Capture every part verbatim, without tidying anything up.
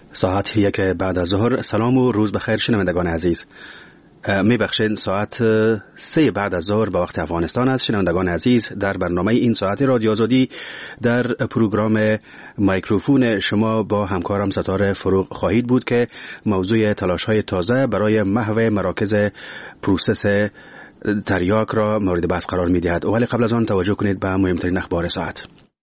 ساعت یک بعد از ظهر. سلام و روز بخیر شنوندگان عزیز. می بخشید ساعت سه بعد از ظهر به وقت افغانستان است. شنوندگان عزیز، در برنامه این ساعت رادیو آزادی در پروگرام میکروفون شما با همکارم ستاره فروغ خواهید بود که موضوع تلاش های تازه برای محو مراکز پروسس تریاک را مورد بحث قرار می دهد. ولی قبل از آن توجه کنید به مهمترین اخبار ساعت.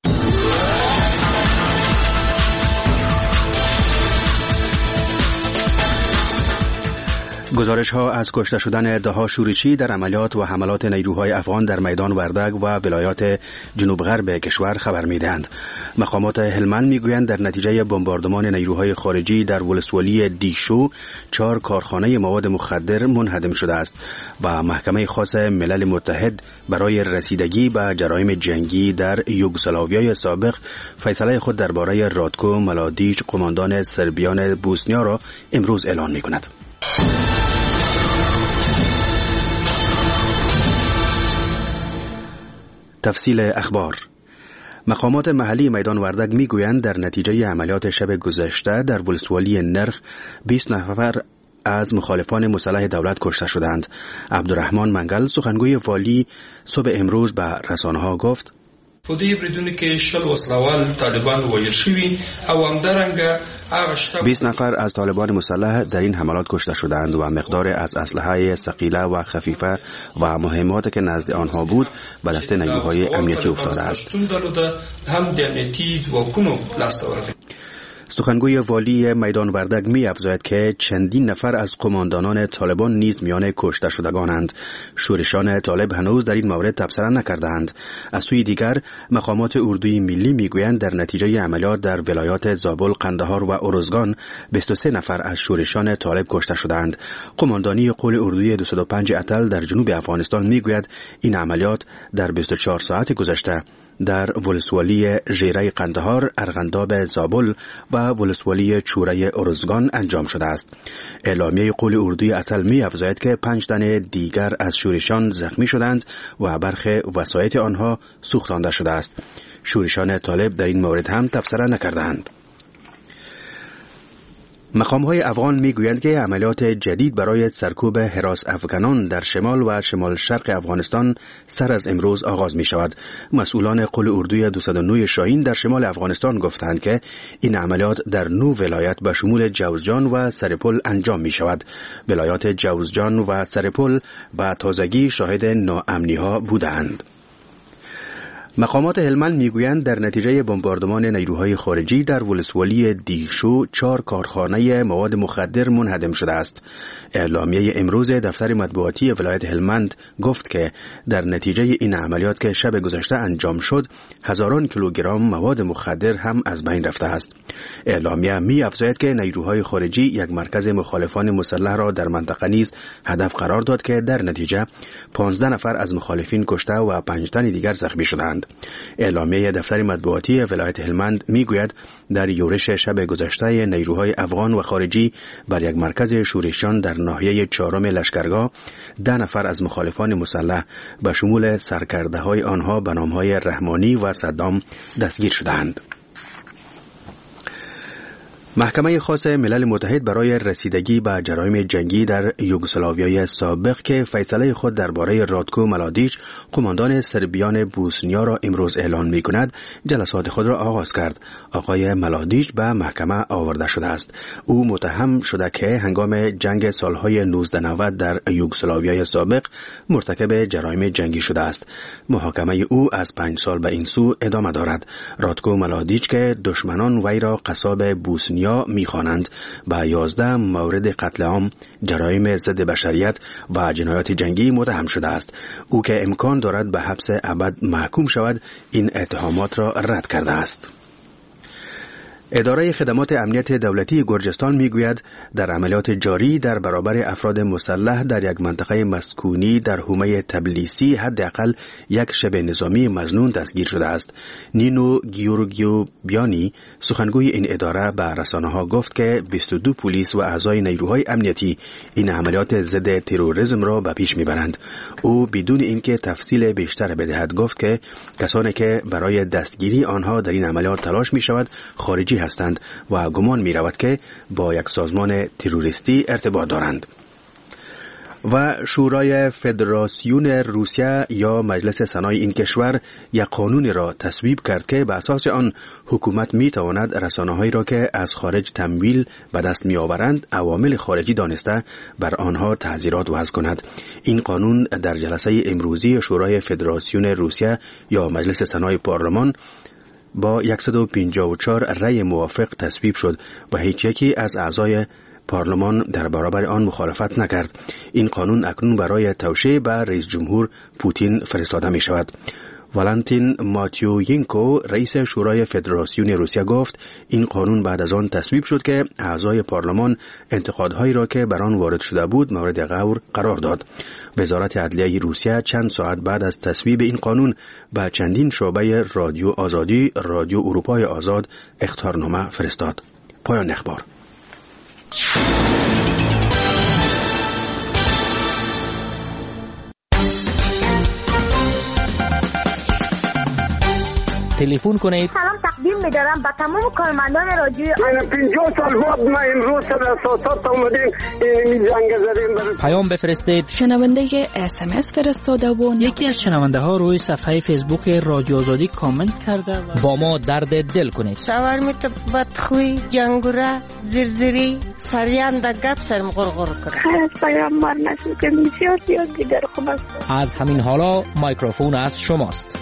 گزارش ها از کشته شدن دهها شورشی در عملیات و حملات نیروهای افغان در میدان وردگ و ولایات جنوب غرب کشور خبر میدهند. مقامات هلمند میگویند در نتیجه بمباردمان نیروهای خارجی در ولسوالی دیشو چهار کارخانه مواد مخدر منهدم شده است و محکمه خاص ملل متحد برای رسیدگی به جرایم جنگی در یوگسلاویای سابق فیصله خود درباره رادکو ملادیچ، قماندان سربیان بوسنیا را امروز اعلان میکند. تفصیل اخبار. مقامات محلی میدان وردگ میگویند در نتیجه عملیات شب گذشته در ولسوالی نرخ بیست نفر از مخالفان مسلح دولت کشته شدند. عبدالرحمن منگل سخنگوی والی صبح امروز به رسانه‌ها گفت: په دې بریدونو کې شل وسلوال طالبان وژل شوي او همدارنګه بیست نفر از طالبان مسلح در این حملات کشته شدند و مقدار از اسلحه ثقیله و خفیفه و مهماتی که نزد آنها بود به دست نیروهای امنیتی افتاده است. سخنگوی والی میدان وردگ می افزاید که چندین نفر از قماندانان طالبان نیز میان کشته شدگانند. شورشان طالب هنوز در این مورد تبصره نکردند. از سوی دیگر مقامات اردوی ملی میگویند در نتیجه عملیات در ولایات زابل، قندهار و ارزگان بیست و سه نفر از شورشان طالب کشته شدند. قماندانی قول اردوی دویست و پنج اتل در جنوب افغانستان میگوید این عملیات در بیست و چهار ساعت گذشته در ولسوالی ژیره قندهار، ارغنداب زابل و ولسوالی چوره ارزگان انجام شده است. اعلامیه قول اردوی اتل می افزاید که پنج تن دیگر از شورشان زخمی شدند و برخی وسایط آنها سوختانده شده است. شورشان طالب در این مورد هم تبصره نکردند. مقام‌های افغان می‌گویند که عملیات جدید برای سرکوب هراس افغانان در شمال و شمال شرق افغانستان سر از امروز آغاز می‌شود. مسئولان قول اردوی دویست و نه شاهین در شمال افغانستان گفتند که این عملیات در نو ولایت به شمول جوزجان و سرپل انجام می‌شود. ولایات جوزجان و سرپل به تازگی شاهد ناامنی‌ها بودند. مقامات هلمند میگویند در نتیجه بمباردمان نیروهای خارجی در ولسوالی دیشو چهار کارخانه مواد مخدر منهدم شده است. اعلامیه امروز دفتر مطبوعاتی ولایت هلمند گفت که در نتیجه این عملیات که شب گذشته انجام شد هزاران کیلوگرم مواد مخدر هم از بین رفته است. اعلامیه می افزاید که نیروهای خارجی یک مرکز مخالفان مسلح را در منطقه نیز هدف قرار داد که در نتیجه پانزده نفر از مخالفین کشته و پنج تن دیگر زخمی شدند. اعلامیه دفتر مطبوعاتی ولایت هلمند میگوید در یورش شب گذشته نیروهای افغان و خارجی بر یک مرکز شورشان در ناحیه چهارم لشکرگاه ده نفر از مخالفان مسلح به شمول سرکرده های آنها به نام های رحمانی و صدام دستگیر شدند. محکمه خاص ملل متحد برای رسیدگی به جرایم جنگی در یوگسلاویای سابق که فیصله خود درباره رادکو ملادیچ، قماندان سربیان بوسنیا را امروز اعلان می کند، جلسات خود را آغاز کرد. آقای ملادیچ به محکمه آورده شده است. او متهم شده که هنگام جنگ سالهای نوزده نود در یوگسلاویای سابق مرتکب جرایم جنگی شده است. محاکمه او از پنج سال به این سو ادامه دارد. رادکو ملادیچ که دشمنان وی را قصاب بوسنیا می‌خوانند با یازده مورد قتل عام، جرایم ضد بشریت و جنایات جنگی متهم شده است. او که امکان دارد به حبس ابد محکوم شود این اتهامات را رد کرده است. اداره خدمات امنیت دولتی گرجستان میگوید در عملیات جاری در برابر افراد مسلح در یک منطقه مسکونی در حومه تبلیسی حداقل یک شبه نظامی مظنون دستگیر شده است. نینو گیورگیو بیانی سخنگوی این اداره به رسانه‌ها گفت که بیست و دو پلیس و اعضای نیروهای امنیتی این عملیات ضد تروریسم را به پیش میبرند. او بدون اینکه تفصیل بیشتر بدهد گفت که کسانی که برای دستگیری آنها در این عملیات تلاش میشود خارجی هستند و گمان می رود که با یک سازمان تروریستی ارتباط دارند. و شورای فدراسیون روسیه یا مجلس سنای این کشور یک قانون را تصویب کرد که به اساس آن حکومت می تواند رسانه‌هایی را که از خارج تمویل به دست می آورند عوامل خارجی دانسته بر آنها تعزیرات وضع کند. این قانون در جلسه امروزی شورای فدراسیون روسیه یا مجلس سنای پارلمان با صد و پنجاه و چهار رأی موافق تصویب شد و هیچ یکی از اعضای پارلمان در برابر آن مخالفت نکرد. این قانون اکنون برای توشیح به رئیس جمهور پوتین فرستاده می شود. والنتین ماتیوینکو رئیس شورای فدراسیون روسیه گفت این قانون بعد از آن تصویب شد که اعضای پارلمان انتقادهایی را که بر آن وارد شده بود مورد غور قرار داد. وزارت عدلیه روسیه چند ساعت بعد از تصویب این قانون به چندین شعبه رادیو آزادی، رادیو اروپای آزاد اخطارنامه فرستاد. پایان اخبار. تلفن کنید. سلام تقدیم می‌دارم به تمام کارمندان رادیو. من پنجاه سال بعد ما امروز سر اساسات اومدیم این جنگ زدیم. پیام بفرستید. شنونده اس ام اس فرستاده و یکی از شنونده ها روی صفحه فیسبوک رادیو آزادی کامنت کرده و با ما درد دل کنید. شاورمیت بدخوی جنگوره زرزری سریان د گپ سرم غرغر کنه. خیر پیامبر نشد که بسیار زیاد دیگر خوب است. از همین حالا میکروفون از شماست.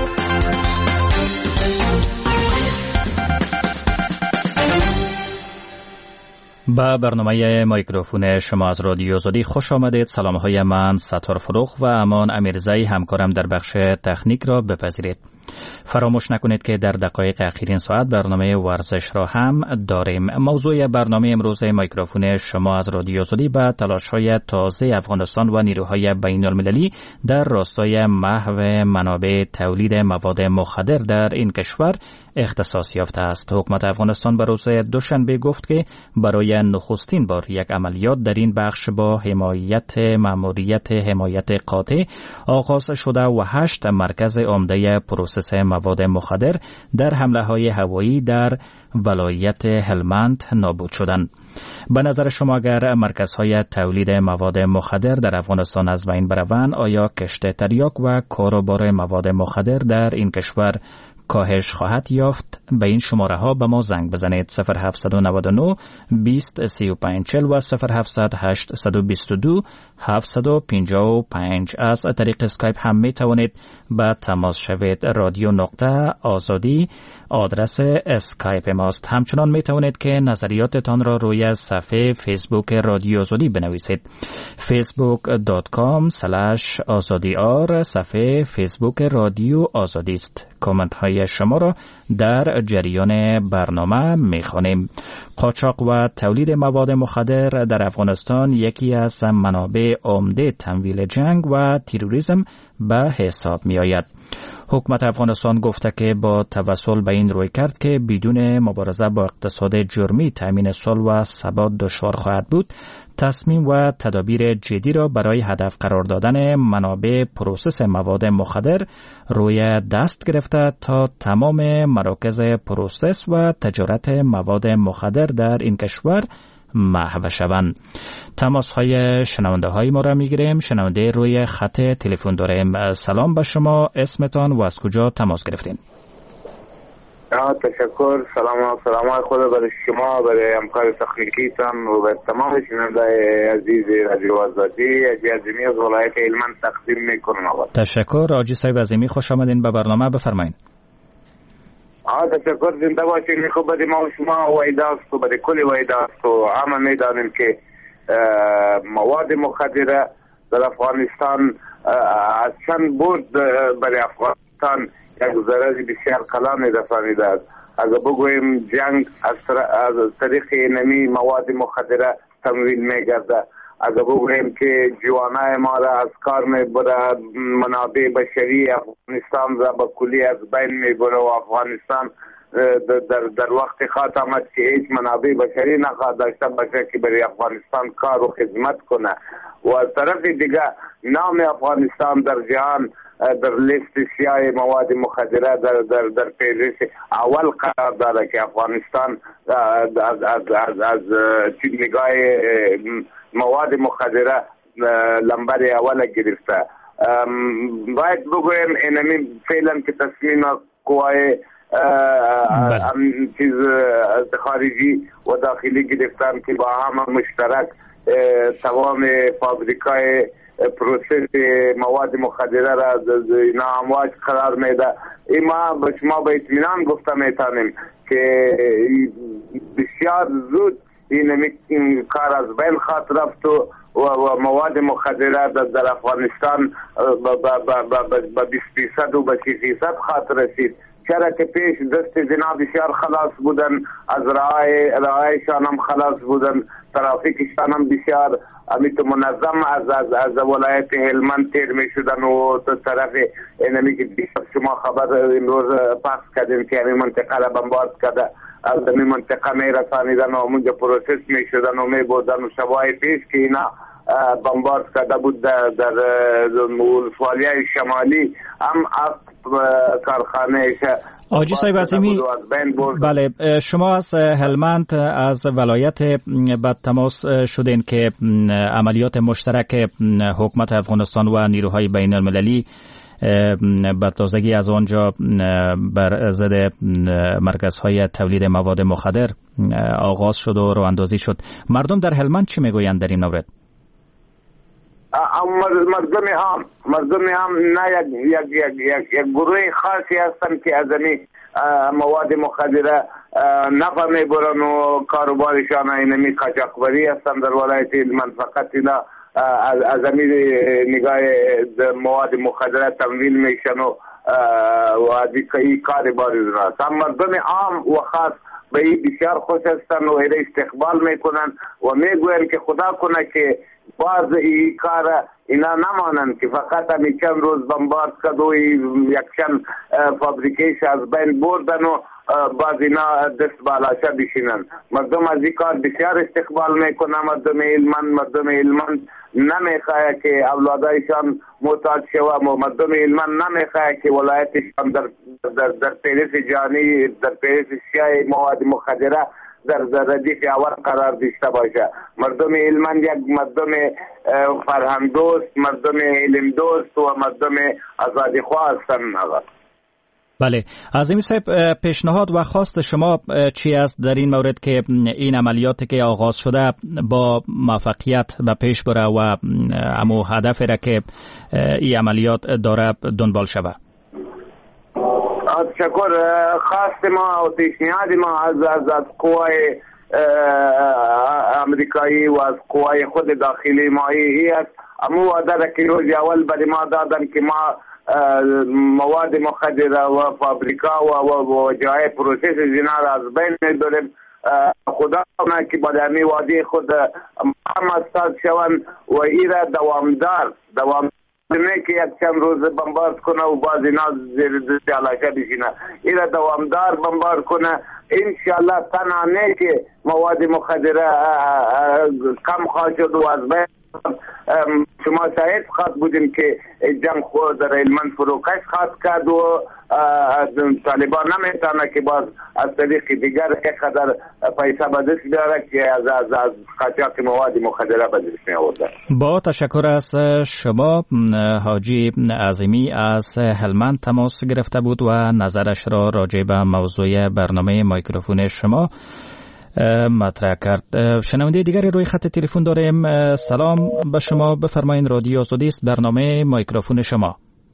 با برنامه میکروفون شما از رادیو آزادی خوش آمدید. سلام های من ستار فروخ و امان امیرزایی همکارم در بخش تکنیک را بپذیرید. فراموش نکنید که در دقایق اخیرین ساعت برنامه ورزش را هم داریم. موضوع برنامه امروز میکروفون شما از رادیو آزادی به تلاش‌های تازه افغانستان و نیروهای بین‌المللی در راستای محو منابع تولید مواد مخدر در این کشور اختصاص یافته است. حکومت افغانستان به روز دوشنبه گفت که برای نخستین بار یک عملیات در این بخش با حمایت ماموریت حمایت قاطع آغاز شده و هشت مرکز عمده پروسس مواد مخدر در حمله های هوایی در ولایت هلمند نابود شدند. به نظر شما اگر مرکزهای تولید مواد مخدر در افغانستان از بین بروند، آیا کشت تریاک و کاروبار مواد مخدر در این کشور کاهش خواهد یافت؟ به این شماره ها به ما زنگ بزنید. صفر هفت نه نه بیست سی و پنج چهل و صفر هفت هشت دو دو هفت پنج پنج. از طریق اسکایپ هم می توانید به تماس شوید. رادیو نقطه آزادی آدرس اسکایپ ماست. همچنان می توانید که نظریاتتان را روی صفحه فیسبوک رادیو آزادی بنویسید. فیسبوک دات کام سلش آزادی آر صفحه فیسبوک رادیو آزادی است. کامنت های شما را در جریان برنامه می‌خوانیم. قاچاق و تولید مواد مخدر در افغانستان یکی از منابع عمده تمویل جنگ و تروریسم به حساب می‌آید. حکومت افغانستان گفته که با توسل به این روی کرد که بدون مبارزه با اقتصاد جرمی تامین صلح و ثبات دشوار خواهد بود، تصمیم و تدابیر جدی را برای هدف قرار دادن منابع پروسس مواد مخدر روی دست گرفته تا تمام مراکز پروسس و تجارت مواد مخدر در این کشور محو شوند. تماس های شنونده های ما را می گیریم. شنونده روی خط تلفن داریم. سلام به شما، اسمتان و از کجا تماس گرفتین؟ تشکر. سلام سلام خدا برای شما، برای همکار تکنیکیتان و به تمام شنونده عزیز رادیو آزادی. عزیزی از ولایت هلمند تقدیم میکنم. تشکر. آجی صاحب عظیمی، خوش آمدین به برنامه. بفرمایید. آه تشکر. زنده باشید. خب برای ما و شما وعده است و برای کل وعده است و همه میدانیم که مواد مخدره در افغانستان از چند بود برای افغانستان یک ضرر بسیار کلان رسانیده است. اگر بگوییم جنگ از, از طریق نمی مواد مخدره تمویل میگرده، اگر بگوییم که جوانای ما را از کار میبره، منابع بشری افغانستان را به کلی از بین میبره و افغانستان در, در وقت خواهد آمد که هیچ منابع بشری نخواهد داشته باشه که برای افغانستان کار و خدمت کنه و از طرف دیگه نام افغانستان در جهان در لیست سیاه مواد مخدره در در در فهرست اول قرار داره که افغانستان از از از از نگاه مواد مخدره لمبر اول گرفته. باید بگویم اینمی فعلا که تصمیم قوای چیز خارجی و داخلی گرفتن که با هم مشترک تمام فابریکای پروسس مواد مخدره را نامواج قرار میده. ما به شما به اطمینان گفته میتونیم که بسیار زود این کار از بین خواهد رفت و مواد مخدره در افغانستان به بیست فیصد و به سی فیصد خواهد رسید. چرا که پیش دست زنا بسیار خلاص بودن، از رای رایشان هم خلاص بودن، ترافیکشان هم بسیار امیت منظم از از از ولایت هلمند تیر می شدن و طرف اینمی که شما خبر امروز پخش کردیم که همین منطقه را بمبارد کرده، از این منطقه می رسانیدن و منجا پروسس می شدن و می بودن و شبای پیش که اینا بمبارد کرده بود در در ولسوالیه شمالی هم از کارخانه آجی صاحب عظیمی. بله، شما از هلمند از ولایت بعد تماس شدین که عملیات مشترک حکومت افغانستان و نیروهای بین المللی به تازگی از آنجا بر ضد مرکزهای تولید مواد مخدر آغاز شد و راه اندازی شد. مردم در هلمند چی میگویند در این مورد؟ مردم هم مردم هم نه یک یک یک یک, یک گروه خاصی هستن که از این مواد مخدره نفع میبرن و کاروبارشان اینمی قاچاقبری هستن در ولایت هلمند. فقط اینا از این نگاه مواد مخدره تمویل میشن و و از این کار بارزون هست. هم مردم عام و خاص به این بسیار خوش هستن و ایره استقبال میکنن و میگوین که خدا کنه که باز این کار اینا نمانن که فقط همی چند روز بمبارد کد و یک چند فابریکیش از بین بردن و باز اینا دست بالاشه بشینن. مردم از این کار بسیار استقبال میکنن. مردم هلمند مردم هلمند نمیخواه که اولادایشان محتاج شوه. مردم هلمند نمیخواه که ولایتشان در در در پیرس جانی در پیرس سیاه مواد مخدره در در ردیف اول قرار داشته باشه. مردم هلمند یک مردم فرهنگ دوست، مردم علم دوست و مردم آزادی خواه هستند. بله، عظیمی صاحب، پیشنهاد و خواست شما چی است در این مورد که این عملیاتی که آغاز شده با موفقیت به پیش بره و امو هدفی را که این عملیات داره دنبال شود؟ تشکر. خواست ما و پیشنهاد ما از از از قوای امریکایی و از قوای خود داخلی ما ای است. امو وعده را که روز اول برای ما دادن که ما مواد مخدره و فابریکا و و جای پروسس زنا را از بین می‌بریم. خدا کنه که با دمی وعده خود هم استاد شوند و این را دوامدار دوام نه که یک چند روز بمبارد کنه و باز اینا زیر دست علاقه بشینه. این را دوامدار بمبارد کنه. انشالله تنها نه که مواد مخدره کم خواهد شد و از بین. شما شاید خواهد بودیم که جنگ خود در هلمند فروکش خواهد کرد و طالبان نمیتونه که باز از طریق دیگر قدر پیسه به دست بیاره که از از از قاچاق مواد مخدره به دست میآورده. با تشکر از شما. حاجی عظیمی از هلمند تماس گرفته بود و نظرش را راجع به موضوع برنامه مایکروفون شما مطرح کرد. شنونده دیگری روی خط تلفن داریم. سلام به شما، بفرمایید. رادیو آزادی است، برنامه مایکروفون شما.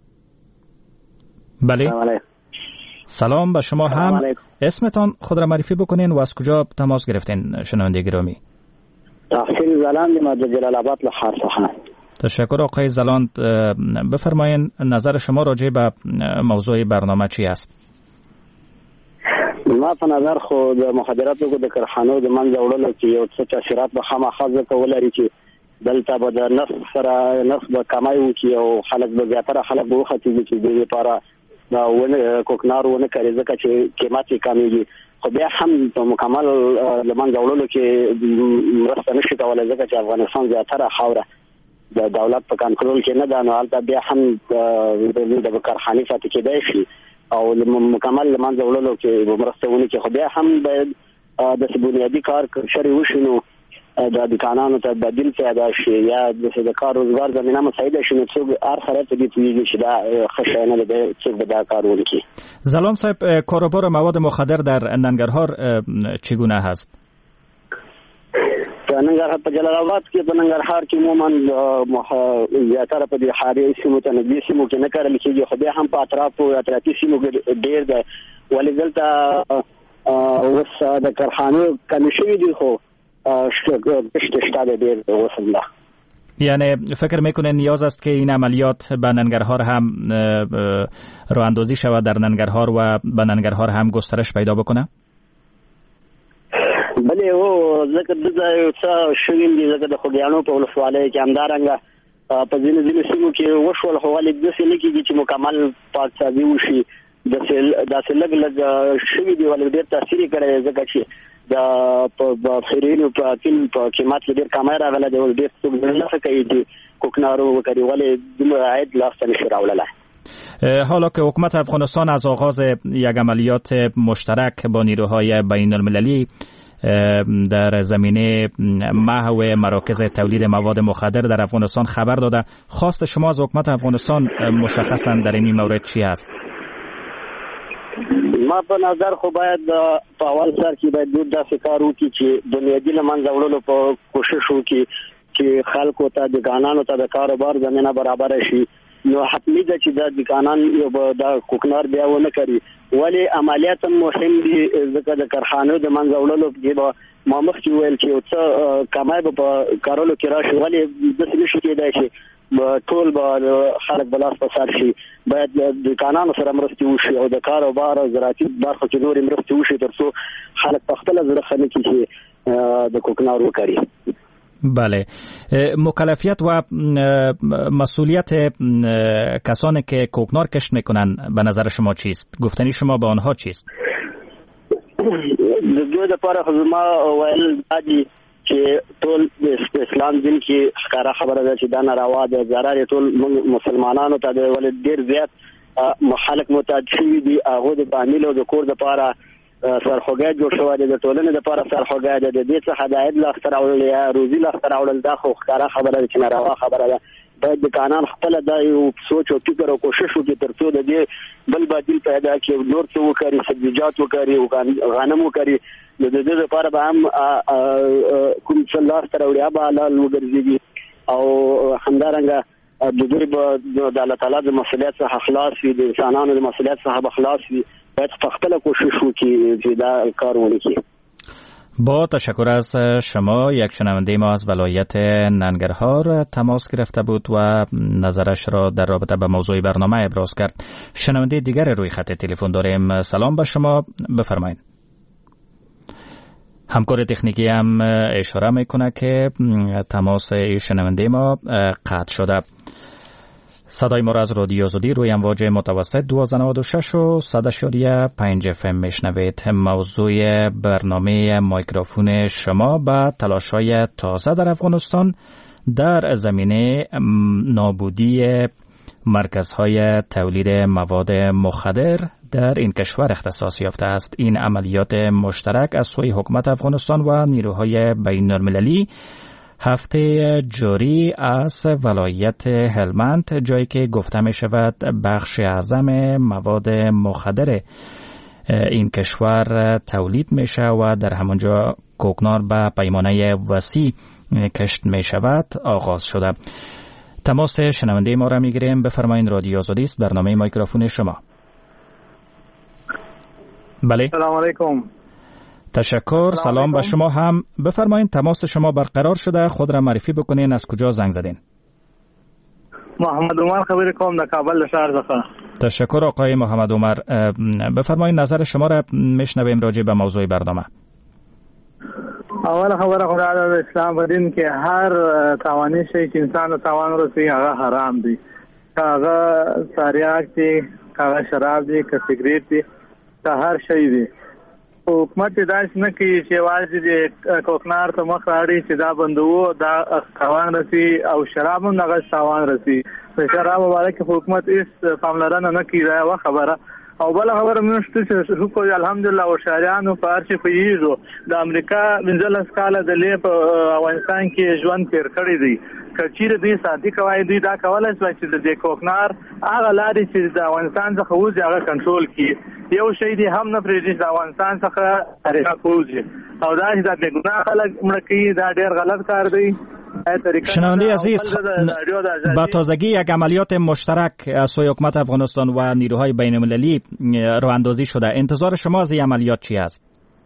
بله، سلام به شما هم. اسمتان خود را معرفی بکنین و از کجا تماس گرفتین شنونده گرامی؟ تحصیل زلاند ما در جلال آباد لحار سخن. تشکر آقای زلاند. بفرمایید نظر شما راجع به موضوع برنامه چی است؟ ما په نظر خو د مخدراتو د کارخانو د منځه وړلو کې یو څه تاثیرات به خامخا ځکه ولري چې دلته به د نرخ سره نرخ به کمای وکړي او خلک به زیاتره خلک به وختي چې د لپاره دا ونه کوکنار ونه کوي ځکه چې قیمت یې کمیږي. خو بیا هم په مکمل د منځه وړلو کې مرسته نشي کولای ځکه چې افغانستان زیاتره خاوره د دولت په کنټرول کې نه ده، نو هلته بیا هم د کارخانې پاتې کېدای شي او مکمل له منځه وړلو کې مرسته ونه کړي. خو بیا هم باید د بنیادي کار شری وشي، نو د دکانانو ته بدیل پیدا شي یا د کار روزګار زمینه مساعده شي، نو څوک هر سره ته دې پوهېږي چې دا ښه شی نه دی، څوک به دا کار وکړي. زلان صاحب، کاروبار مواد مخدر در ننگرهار چگونه هست؟ ننګرهار په جلال آباد کې په ننګرهار کې عموما زیاتره په دې حاري سیمو ته نږدې سیمو کې نه کرل کېږي، خو بیا هم په اطرافو اطرافي سیمو کې ډېر دی. ولې دلته اوس د کارخانو کمې شوي دي، خو کشت شته ډېر اوس همدا. یعنی فکر میکنه نیاز است که این عملیات به ننگرهار هم راه اندازی شود، در ننگرهار و به ننگرهار هم گسترش پیدا بکنه؟ بله او ځکه دغه یو څه شوین دي، ځکه د خوږیاڼو په ولسوالۍ کې همدارنګه په ځینو ځینو سیمو کې وشول، خو ولې داسې نه کېږي چې مکمل پاکسازي وشي. داسې لږ لږ شوي دي، ولې ډېر تاثیر یې کړی دی، ځکه چې د هیروینو په په قیمت کې ډېر کمی راغلی دی. ډېر څوک نه ښه کوي چې کوکنارو وکړي، ولې دومره عاید لاسته نشي راوړلی. حالا که حکومت افغانستان از آغاز یک عملیات مشترک با نیروهای بین المللی در زمینه محو مراکز تولید مواد مخدر در افغانستان خبر داده، خواست شما از حکومت افغانستان مشخصا در این مورد چی است؟ ما په نظر خو باید په اول سر کې باید دوی داسې کار وکړي چې بنیادي له منځه وړلو په کوشش وکړي چې خلکو ته د ګانانو ته د کاروبار زمینه برابر شي. نو حتمی ده چې د دکانان یو د کوکنار بیا ونه کوي، ولی عملیات مهم دي، ځکه د کارخانو د منځه وړلو کې به ما مخکې ویل چې یو څه کمای به په کارولو کې راشي، ولی داسې نشي کېدای چې ټول به خلک بلاس په سر شي. باید د دکانانو سره مرستې وشي او د کاروبار او زراعتي برخو کې نورې مرستې وشي، تر څو خلک په خپله زړه ښه نه کړي چې د کوکنار وکړي. بله، مکلفیت و مسئولیت کسانی که کوکنار کشت میکنن به نظر شما چیست؟ گفتنی شما به آنها چیست؟ د دوی لپاره خو ما ویل دادي چې ټول د اسلام دین کې ښکاره خبره ده چې دا ناروا ده، ضرر ټول مسلمانانو ته دی، ولې ډېر زیات خلک متعد شوي دي، هغوی د تعمیل او د کور دپاره سرخوږی جوړ شوی دی، د ټولنې دپاره سرخوږی دی، د دې څخه د عاید لاسته راوړل یا روزي لاسته راوړل دا خو ښکاره خبره ده چې ناروا خبره ده. باید د قانون خپله دا یو سوچ او فکر او کوشش وکړي تر څو د دې بل بدیل پیدا کړي، نور څه وکړي، سبزیجات وکړي، غنم وکړي، نو د دې لپاره به هم کوم څه لاسته راوړي هغه حلال وګرځېږي او همدارنګه د دوی به د الله تعالی د مسؤلیت څخه خلاص وي، د انسانانو د مسؤلیت څخه به خلاص وي. باید په خپله کوشش وکړي چې دا کار وکړي. با تشکر از شما. یک شنونده ما از ولایت ننگرهار تماس گرفته بود و نظرش را در رابطه به موضوع برنامه ابراز کرد. شنونده دیگر روی خط تلفن داریم. سلام به شما، بفرمایید. همکار تکنیکی هم اشاره میکنه که تماس شنونده ما قطع شده. صدای ما را از رادیو آزادی روی امواج متوسط دویست و نود و شش و صد اشاریه پنج اف ام میشنوید. موضوع برنامه میکروفون شما به تلاش‌های تازه در افغانستان در زمینه نابودی مرکزهای تولید مواد مخدر در این کشور اختصاص یافته است. این عملیات مشترک از سوی حکومت افغانستان و نیروهای بین المللی هفته جاری از ولایت هلمند، جایی که گفته می شود بخش اعظم مواد مخدر این کشور تولید می شود و در همانجا کوکنار به پیمانه وسیع کشت می شود آغاز شده. تماس شنونده ما را می گیریم. بفرمایید، رادیو آزادی است، برنامه میکروفون شما. بله، سلام علیکم. تشکر. سلام به شما هم. بفرمایید، تماس شما برقرار شده، خود را معرفی بکنین، از کجا زنگ زدین؟ محمد عمر خبر کوم د کابل شهر څخه. تشکر آقای محمد عمر. بفرمایید نظر شما را میشنویم راجع به موضوع برنامه. اول خبره خو د اسلام په دین کې هر تاواني شی چې انسان ته تاوان ورسوي هغه حرام دی. هغه ساریاک دی، هغه شراب دی، که سیګریټ دی، که هر شی دی. حکومت داس نه کوي چې واځي د کوکنار ته مخ راړي چې دا بندو دا تاوان رسی او شراب هم دغه تاوان رسی په شراب باندې حکومت هیڅ پاملرنه نه کوي دا خبره او بل خبره منشته چې حکومت الحمدلله او شاریانو په ارچ پیږو د امریکا منځل سکاله د لیپ افغانستان کې ژوند تیر کړی دی کچیر دی سادي کوي دی دا کولای شي چې د کوکنار هغه لاري چې د افغانستان څخه وځي هغه کنټرول کړي یو شی دی هم نه پریږدي د افغانستان څخه طریقه کوي او دا چې د ګناه خلک مړکی دا ډیر غلط کار دی. شنونده عزیز، با تازگی یک عملیات مشترک از سوی حکومت افغانستان و نیروهای بین المللی راه اندازی شده. انتظار شما از این عملیات چی است؟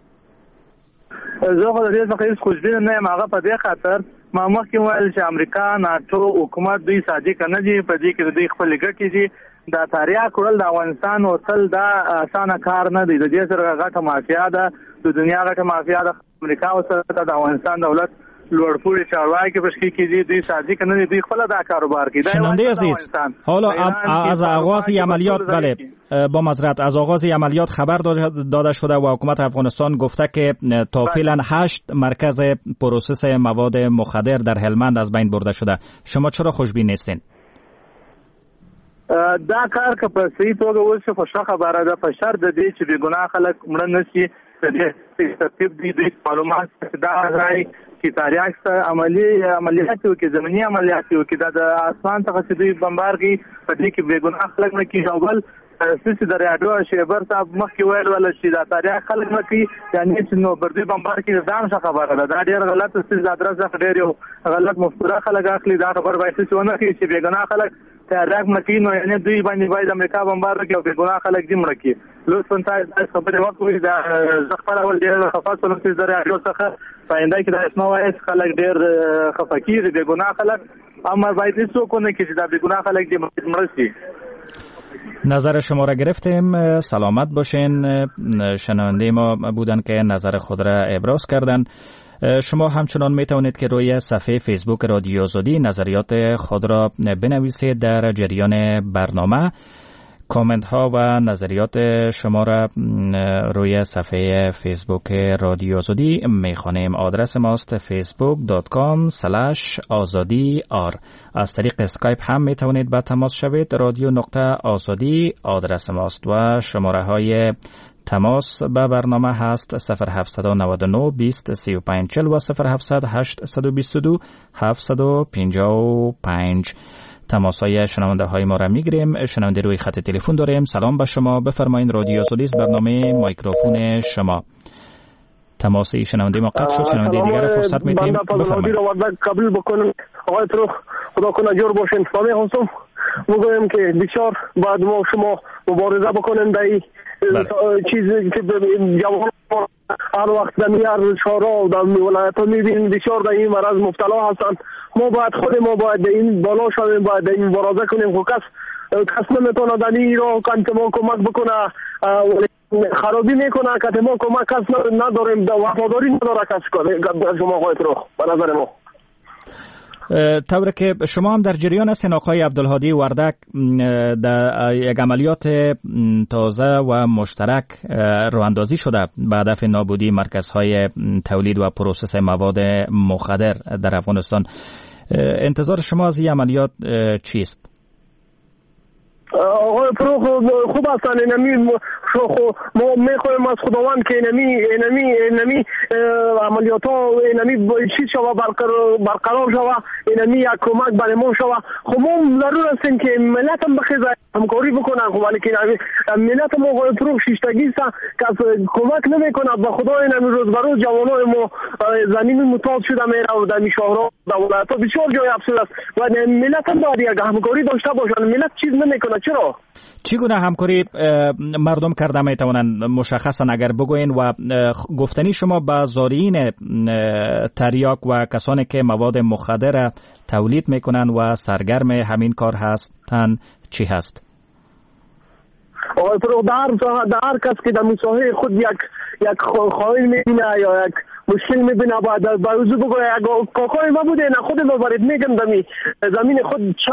زه خو د دې څخه هیڅ خوشبین نه یم. هغه په دې خاطر ما مخکې ویل چې امریکا ناتو حکومت دوی صادق نه دي په دې کې د دوی خپل ګټې دي. دا تاریخ کول د افغانستان او تل دا اسانه کار نه دی. د دې سره غټه مافیا ده، د دنیا غټه مافیا ده. امریکا او سره د افغانستان دولت لوړپوړي چارواکي کې پښکی کیږي دوی صادق نه دي خپل دا کاروبار کوي. شنونده عزیز، حالا از آغاز عملیات بله با معذرت از آغاز عملیات خبر داده شده و حکومت افغانستان گفته که تا فعلا هشت مرکز پروسس مواد مخدر در هلمند از بین برده شده. شما چرا خوشبین نیستین؟ دا کار که په صحیح توګه وشي خو ښه خبره ده، په شرط د دې چې بې ګناه خلک مړه نه شي. د دې ترتیب دي دوی معلومات دا راځي چې تاریخ سره عملی عملیات وکړي، زمینی عملیات وکړي. دا د اسمان څخه چې دوی بمبار کوي په دې کې بې ګناه خلک نه کیږي. او بل سیسي د راډیو شیبر صاحب مخکې ویل ول چې دا تاریخ خلک نه کوي یعنی چې نو بردي بمبار کوي ځان څخه خبره ده. دا ډېر غلط سیسي د ادرس ډېر یو غلط مفکوره خلک اخلي. دا خبر باید چې ونه کوي چې بې ګناه خلک تاریخ نه کوي نو یعنی دوی باندې باید امریکا بمبار کوي او بې ګناه خلک دې مړه کوي. لطفا تاسو خبرې وکړئ. دا زخپل اول ډېر خفاص ولرته د راډیو څخه پاینده کې د اسماء وایس خلک ډېر خفقیر بې ګناه خلک اما باید څوک نه کوي چې دا بې ګناه خلک دې مړه شي. نظر شما را گرفتیم. سلامت باشین. شنونده ما بودن که نظر خود را ابراز کردن. شما همچنان می توانید که روی صفحه فیسبوک رادیو آزادی نظریات خود را بنویسید. در جریان برنامه کامنت ها و نظریات شما را روی صفحه فیسبوک رادیو آزادی می خوانیم. آدرس ماست فیسبوک دات کام اسلش آزادی آر. از طریق اسکایپ هم می توانید با تماس شوید. رادیو نقطه آزادی آدرس ماست و شماره های تماس به برنامه هست صفر هفت نه نه بیست سی و پنج چل و صفر هفت هشت دو دو هفت پنج پنج. تماس های شنونده های ما را میگیریم. شنونده روی خط تلفن داریم. سلام به شما، بفرمایید. رادیو آزادی برنامه میکروفون شما. تماسی شنونده ما قطع شد. شنونده دیگر فرصت میدیم. بفرمایید. قبول بکنم آقای فروخ، خدا کنه جور باشین. سامی خواستم میگویم که بسیار بعد ما شما مبارزه بکنیم در این چیزی که جوان هر وقت در میار شارا و در ولایت ها میبینیم بسیار در این مرض مبتلا هستند. ما باید خود ما باید در این بالا شویم، باید در این مبارزه کنیم. خب کس کس نمیتونه در این را که ما کمک بکنه خرابی میکنه که ما کمک کس نداریم، وفاداری نداره کس شما آقای فروخ به نظر ما. طوری که شما هم در جریان هستین آقای عبدالهادی وردک در یک عملیات تازه و مشترک راه اندازی شده به هدف نابودی مرکزهای تولید و پروسس مواد مخدر در افغانستان. انتظار شما از این عملیات چیست؟ آقای فروخ خوب هستن. اینمی ما میخوایم از خداوند که اینمی اینمی اینمی عملیات ها اینمی چیز شوه برقرار شوه، اینمی یک کمک برای ما شوه. خب ما ضرور هستیم که ملت هم بخیز همکاری بکنن. خب ولی که ملت ما آقای فروخ شیشتگی است که کمک نمیکنه. به خدا اینمی روز به روز جوانای ما زمین متاد شده میره و در شهرها در ولایت ها بسیار جای افسوس است و ملت هم باید یک همکاری داشته باشن. ملت چیز نمیکنه. چرا؟ چگونه همکاری مردم کرده میتونن مشخصا اگر بگوین و گفتنی شما به زارعین تریاک و کسانی که مواد مخدر تولید میکنن و سرگرم همین کار هستن چی هست؟ آقای فروخ در هر کس که در مساحه خود یک یک خواهی میبینه یا یک مشکل میبینه باید با وضو بگوه یک کاکای ما بوده نه خود ما برید میگم دمی زمین خود چرس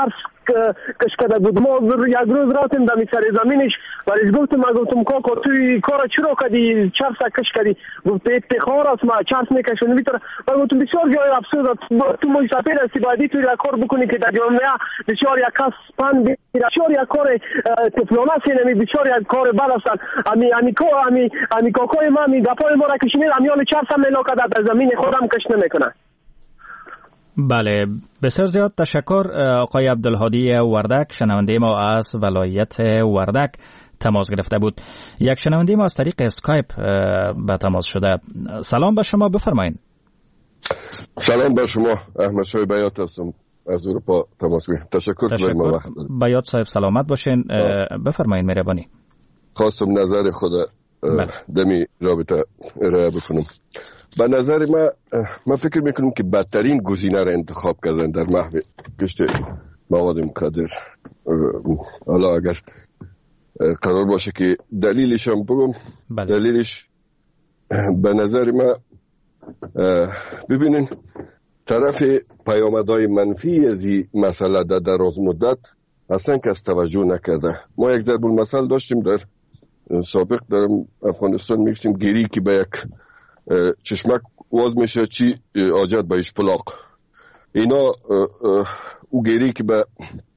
کش کرده بود. ما یک روز رفتیم در سر زمینش ولی گفتم ما گفتم کاکا توی کار چرا کردی چرس کش کردی؟ گفت افتخار است ما چرس میکشم میتونه. و گفتم بسیار جای افسوس تو مسافر هستی باید توی کار بکنی که در جامعه بسیار یک کس پند بسیار یک کار طفلانه است، یعنی بسیار یک کار بد است. امی امی کو امی امی کاکای ما می گپای ما را کشید امیال چرس هم ملاک در زمین خودم کش نمیکنه. بله بسیار زیاد تشکر آقای عبدالهادی وردک، شنونده ما از ولایت وردک تماس گرفته بود. یک شنونده ما از طریق اسکایپ به تماس شده. سلام به شما، بفرمایید. سلام به شما، احمد شای بیات هستم از اروپا تماس میگیرم. تشکر, تشکر. بیات صاحب سلامت باشین. بفرمایید مهربانی. خواستم نظر خود دمی رابطه ارائه بکنم. به نظر من من فکر میکنم که بدترین گزینه را انتخاب کردن در محو کشت مواد مخدر. حالا اگر قرار باشه که دلیلش هم بگم، بله. دلیلش به نظر من ببینین طرف پیامدهای منفی از این مسئله در دراز مدت اصلا کس توجه نکرده. ما یک ضرب المثل داشتیم در سابق در افغانستان، میگفتیم گیری که به یک چشمک واز میشه چی آجت به اشپلاق. اینا او گیری که به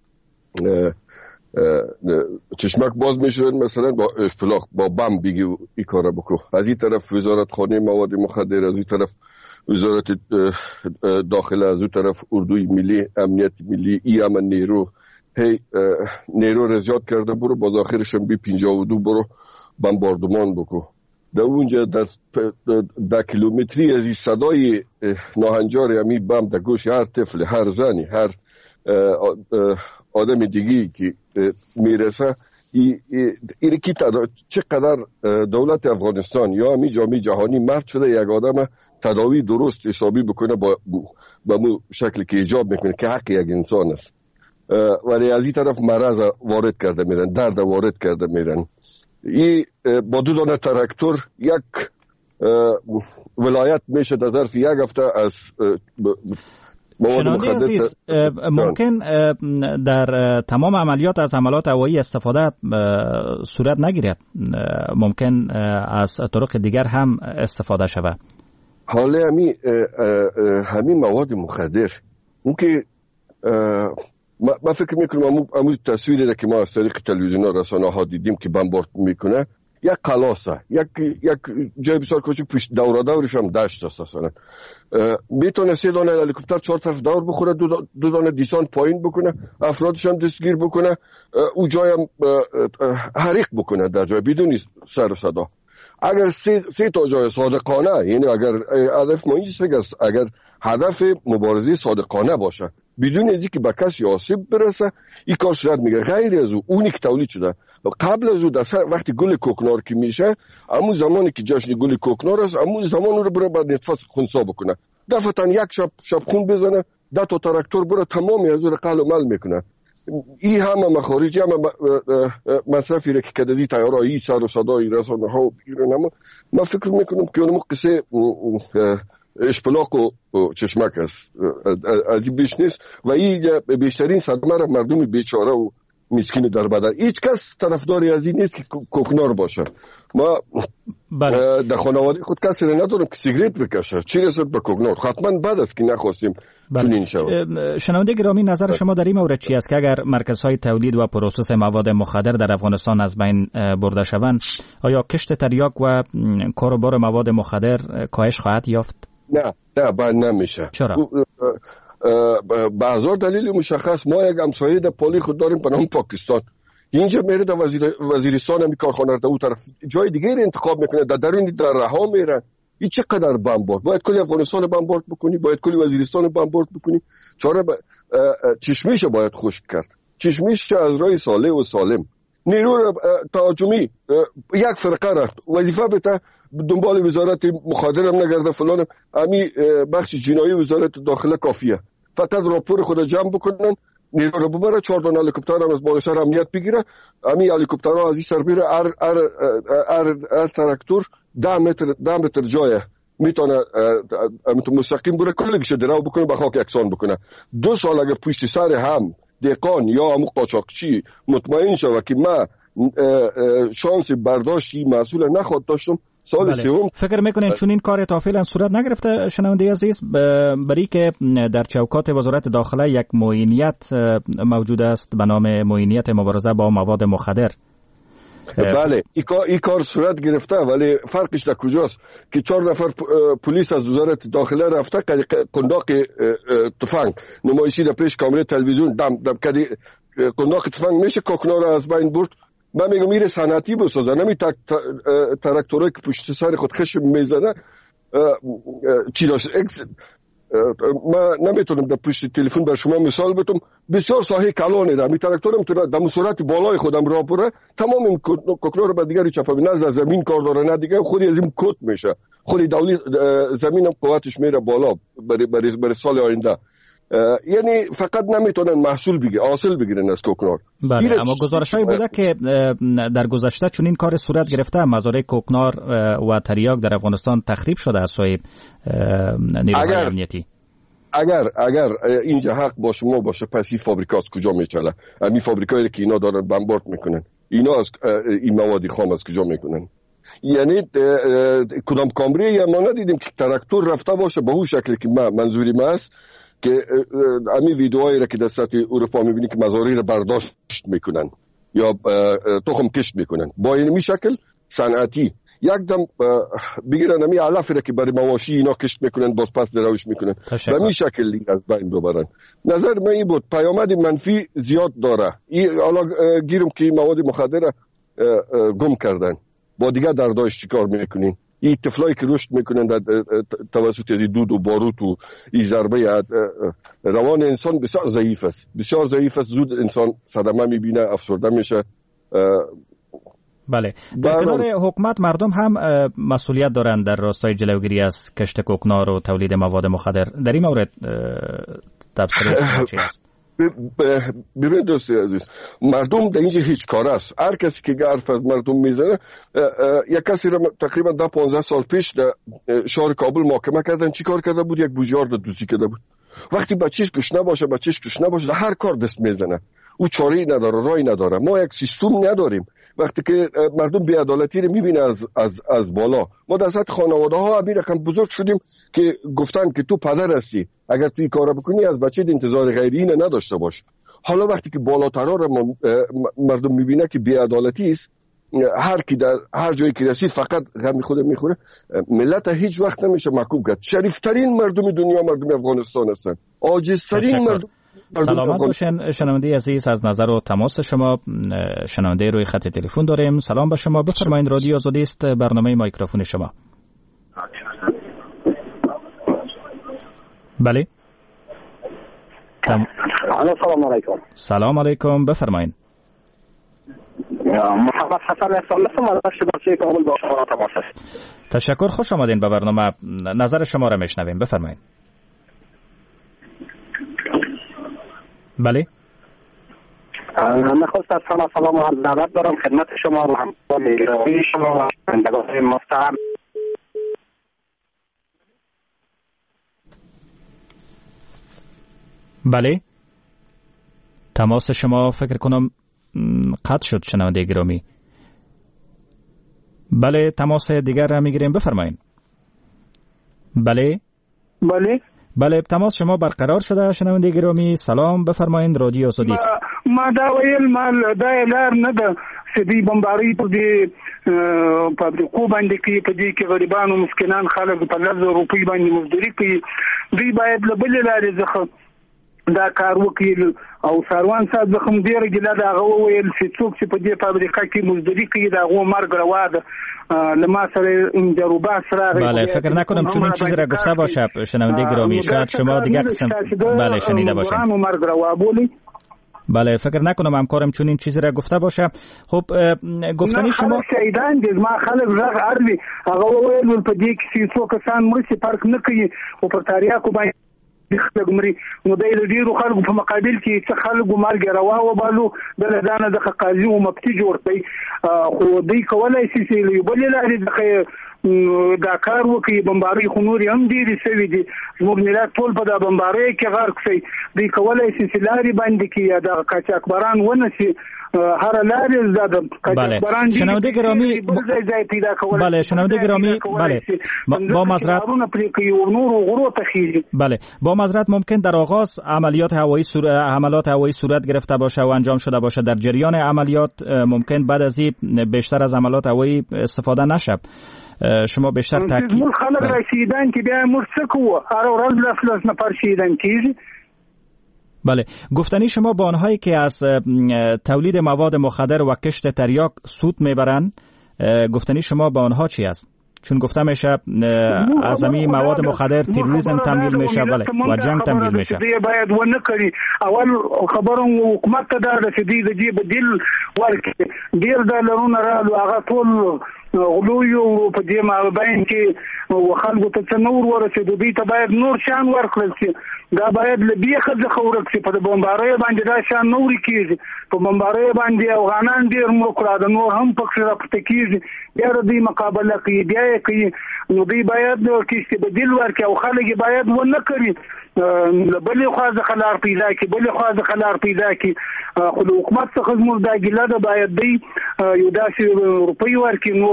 چشمک باز میشه مثلا با اشپلاق با بم بگی ای کار بکو. از این طرف وزارت خانه مواد مخدر، از این طرف وزارت داخله، از اون طرف اردوی ملی، امنیت ملی، ای هم نیرو هی نیرو را زیاد کرده برو باز آخرش هم بی پینجا و دو برو بمباردمان بکو. در اونجا در, در کیلومتری از این صدای ناهنجار امی بم در گوش هر طفل، هر زنی، هر آدم دیگی که میرسه این کی چقدر دولت افغانستان یا امی جامعه جهانی مرد شده یک آدم تداوی درست حسابی بکنه با به مو شکلی که ایجاب میکنه که حق یک انسان است. ولی از این طرف مرض وارد کرده میرن، درد وارد کرده میرن. این با دو دانه تراکتور یک ولایت میشه در ظرف یک هفته از شنونده عزیز، ممکن در تمام عملیات از حملات هوایی استفاده صورت نگیرد، ممکن از طرق دیگر هم استفاده شود. حالا همین همین مواد مخدر اون که من فکر میکنم امو تصویری که ما از طریق تلویزیون و رسانه ها دیدیم که بمبارد میکنه یک قلاسه، یک یک جای بسیار کوچک پشت دور دورش هم دشت است. اصلا میتونه سه دانه هلیکوپتر چهار طرف دور بخوره، دو, دو دانه دیسان پایین بکنه، افرادش هم دستگیر بکنه، او جای هم حریق بکنه در جای بدون سر و صدا. اگر سه, سه تا جای صادقانه، یعنی اگر هدف ما اینجاست اگر هدف مبارزه صادقانه باشه بدون از اینکه به کسی آسیب برسه، این کار صورت میگیره. غیر از او اونی که تولید شده قبل از او وقتی گل کوکنار که میشه، همون زمانی که جشن گل کوکنار است، همون زمان رو بره بعد نطفه خونسا بکنه، دفعتا یک شب شب خون بزنه، ده تا تراکتور بره تمامی از رو قل و مل میکنه. این همه مخارجی همه مصرفی را که کدازی تیارایی سر و صدای رسانه ها بگیرن. اما من فکر میکنم که اونمو قصه اشپلاق و چشمک است، از این بیش نیست و این بیشترین صدمه را مردم بیچاره و مسکین در بدن. هیچ کس طرفداری از این نیست که کوکنار باشه. ما بله. در خانواده خود کسی را ندارم که سیگریت بکشه، چی رسد به کوکنار؟ حتما بد است که نخواستیم چنین شود. شنونده گرامی، نظر شما در این مورد چی است که اگر مرکزهای تولید و پروسس مواد مخدر در افغانستان از بین برده شوند، آیا کشت تریاک و کاروبار مواد مخدر کاهش خواهد یافت؟ نه نه باید نمیشه. چرا؟ به هزار دلیل مشخص. ما یک همسایه در پالی خود داریم به نام پاکستان. اینجا میره در وزیر وزیرستان هم کارخانه در اون طرف جای دیگه انتخاب میکنه، در درون در رها میرن. این چقدر بمبارد؟ باید کلی افغانستان بمبارد بکنی، باید کلی وزیرستان بمبارد بکنی. چاره ب... چشمیش باید خشک کرد، چشمیش از راه صالح و سالم. نیرو تهاجمی یک فرقه رفت، وظیفه بده دنبال وزارت مخدر هم نگرده فلان، امی بخش جنایی وزارت داخله کافیه، فقط راپور خود جمع بکنن، نیرو رو ببره، چهار دانه هلیکوپتر هم از بالا سر امنیت بگیره، امی هلیکوپترها از این سر بیره، ار ار ار ار تراکتور ده متر ده متر جایه میتونه مستقیم بره کلگش دراو بکنه، به خاک یکسان بکنه. دو سال اگر پشت سر هم دهقان یا همون قاچاقچی مطمئن شود که من شانس برداشتی مسئول نخواد داشتم سال بله. سوم فکر میکنین چون این کار تا فعلا صورت نگرفته شنونده عزیز برای که در چوکات وزارت داخله یک معینیت موجود است به نام معینیت مبارزه با مواد مخدر؟ بله این کار صورت گرفته ولی فرقش در کجاست که چهار نفر پلیس از وزارت داخله رفته قنداق تفنگ نمایشی در پیش کامره تلویزیون دم دم کردی قنداق تفنگ میشه کوکنار از بین برد. من میگم میره صنعتی بسازه نمی تراکتورایی که پشت سر خود خشم میزنه چی داشت. من نمیتونم در پشت تلفن بر شما مثال بتم بسیار ساحه کلانه در می تراکتورم تو در صورت بالای خودم را بره تمام این کوکنار رو به دیگری چپاوی نه زمین کار داره نه دیگه خودی از این کت میشه خودی دولت زمینم قوتش میره بالا برای برای برای سال آینده. یعنی فقط نمیتونن محصول بگیرن حاصل بگیرن از کوکنار. بله اما گزارشایی بوده که در گذشته چون این کار صورت گرفته مزارع کوکنار و تریاک در افغانستان تخریب شده از سوی نیروهای امنیتی. اگر اگر اینجا حق با شما باشه پس این فابریکا از کجا میچله؟ این فابریکایی که اینا دارن بمبارد میکنن اینا از این موادی خام از کجا میکنن؟ یعنی کدام کامری یا ما ندیدیم که تراکتور رفته باشه به اون شکلی که من منظوری من است که امی ویدیوهایی را که در سطح اروپا میبینی که مزارع را برداشت میکنن یا تخم کشت میکنن با این شکل صنعتی یک دم بگیرن امی علف را که برای مواشی اینا کشت میکنن باز پس دروش میکنن به این شکل دیگه از بین ببرن. نظر من این بود پیامد منفی زیاد داره. این حالا گیرم که مواد مخدر گم کردن با دیگه درداش چیکار میکنین؟ این طفلایی که رشد میکنن در توسط از دود و باروت و این ضربه روان انسان بسیار ضعیف است بسیار ضعیف است زود انسان صدمه میبینه افسرده میشه. بله در کنار حکومت مردم هم مسئولیت دارند در راستای جلوگیری از کشت کوکنار و تولید مواد مخدر. در این مورد تبصره شما چی است؟ ببین دوستی عزیز مردم در اینجا هیچ کار است. هر کسی که حرف از مردم میزنه یک کسی را تقریبا ده پانزده سال پیش در شهر کابل محاکمه کردن. چی کار کرده بود؟ یک بوجیار را دوزی کرده بود. وقتی بچهش گشنه باشه بچهش گشنه باشه در هر کار دست میزنه او چاره‌ای نداره راهی نداره. ما یک سیستم نداریم. وقتی که مردم بی‌عدالتی رو میبینه از از از بالا ما در سطح خانواده ها ابی رقم بزرگ شدیم که گفتن که تو پدر هستی اگر تو این کارا بکنی از بچه انتظار غیری اینه نداشته باش. حالا وقتی که بالاترا رو مردم میبینه که بی‌عدالتی است هر کی در هر جایی که رسید فقط غم خود میخوره ملت هیچ وقت نمیشه محکوم کرد. شریفترین مردم دنیا مردم افغانستان هستن. عاجزترین مردم. سلامت باشین شنونده عزیز. از نظر و تماس شما شنونده روی خط تلفن داریم. سلام به شما بفرمایید. رادیو آزادی است برنامه مایکروفون شما. بله تم... سلام علیکم. سلام علیکم بفرمایید. محمد حسن هستم از بخش کابل با شما تماس است. تشکر خوش آمدین به برنامه. نظر شما را میشنویم بفرمایید. بله نخست از همه سلام و دعوت دارم خدمت شما و همکاران گرامی شما و شنوندگان محترم. بله تماس شما فکر کنم قطع شد شنونده گرامی. بله تماس دیگر را میگیریم بفرمایید. بله بله بله تماس شما برقرار شده شنونده گرامی. سلام بفرمایید. رادیو آزادی است. ما دا ویل مال دا لار نه ده سدي بمباري په دې فابریکو باندې کې په دې کې غریبانو مسکینان خلک په لږ روپۍ باندې مزدوري کوي. دوی باید له بل لارې ځخه دا کار وکړي او ساروان صاحب زخم ډیر ګله دا غوویل چې څوک چې په دې فابریکه کې مزدوري کوي دا غو مرګ روا ده لما سره این جروبه سره. بله فکر نکنم چون این چیزی را گفته باشه شنونده گرامی شاید شما دیگه قسم بله شنیده باشین. مرګ روا بولی بله فکر نکنم همکارم چون این چیزی را گفته باشه. خب گفتنی شما شهیدان دي ما خلک زغ اړوي هغه وویل په دې کې څو کسان مرسي پارک نه کوي او په تاریخو باندې خلګمري نو د ډیرو خلکو په مقابل کې څه خلکو مرګ روا و بالو د لدانه د قاضي او مفتي جوړ کړي خو دوی کولای شي چې یو بل لاري د دا کار وکړي. بمباري خو نور هم ډېرې شوي دي، زموږ ملت ټول په دا بمبارۍ کې غرق شي. دوی کولی شي چې لارې بندې کړي یا د قاچاقبران ونیسي. هر لارې زده د قاچاقبران شنونده گرامی ځای ځای پیدا کولی. بله شنونده گرامی بله با معذرت بله با معذرت ممکن در آغاز عملیات هوایی سور... حملات هوایی صورت گرفته باشه و انجام شده باشه، در جریان عملیات ممکن بعد از این بیشتر از عملیات هوایی استفاده نشه. شما بیشتر تاکید مول خلک رسیدن که بیا مرسکو هر ورځ لس لس نفر شهیدان کیږي. بله گفتنی شما با آنهایی که از تولید مواد مخدر و کشت تریاک سود میبرن، گفتنی شما با آنها چی است؟ چون گفته میشه از همین مواد مخدر تروریسم تمویل میشه بله و جنگ تمویل میشه. باید ونه کړي. اول خبرم حکومت ته دا د دې د جیب دل ورکړي. ډیر ډالرونه رالو هغه ټول غلویو په دې مابین کې خلکو ته څه نور ورسېدو. دوی ته باید نور شان ورکړل شي. دا باید له بیخه څخه ورک شي. په بمبارۍ باندې دا شان نور کیږي. په بمبارۍ باندې افغانان ډیر مړه کړه، د نور هم پکې راپته کیږي. بیا د دې مقابله کوي بیا یې کوي. نو دوی باید کیسې بدیل ورکړي او خلک باید ونه کړي. بلې خوا څخه لار پیدا کړي بلې خوا څخه لار پیدا کړي. خو د حکومت څخه زموږ دا ګیله ده، باید دوی یو داسې روپۍ ورکړي، نور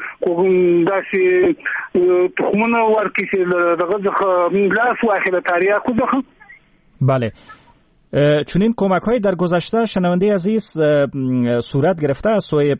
داسې تخمونه ورکړي چې دغه څخه لاس واخلي د تریاکو څخه. بله چون این کمک های در گذشته شنونده عزیز صورت گرفته از سوی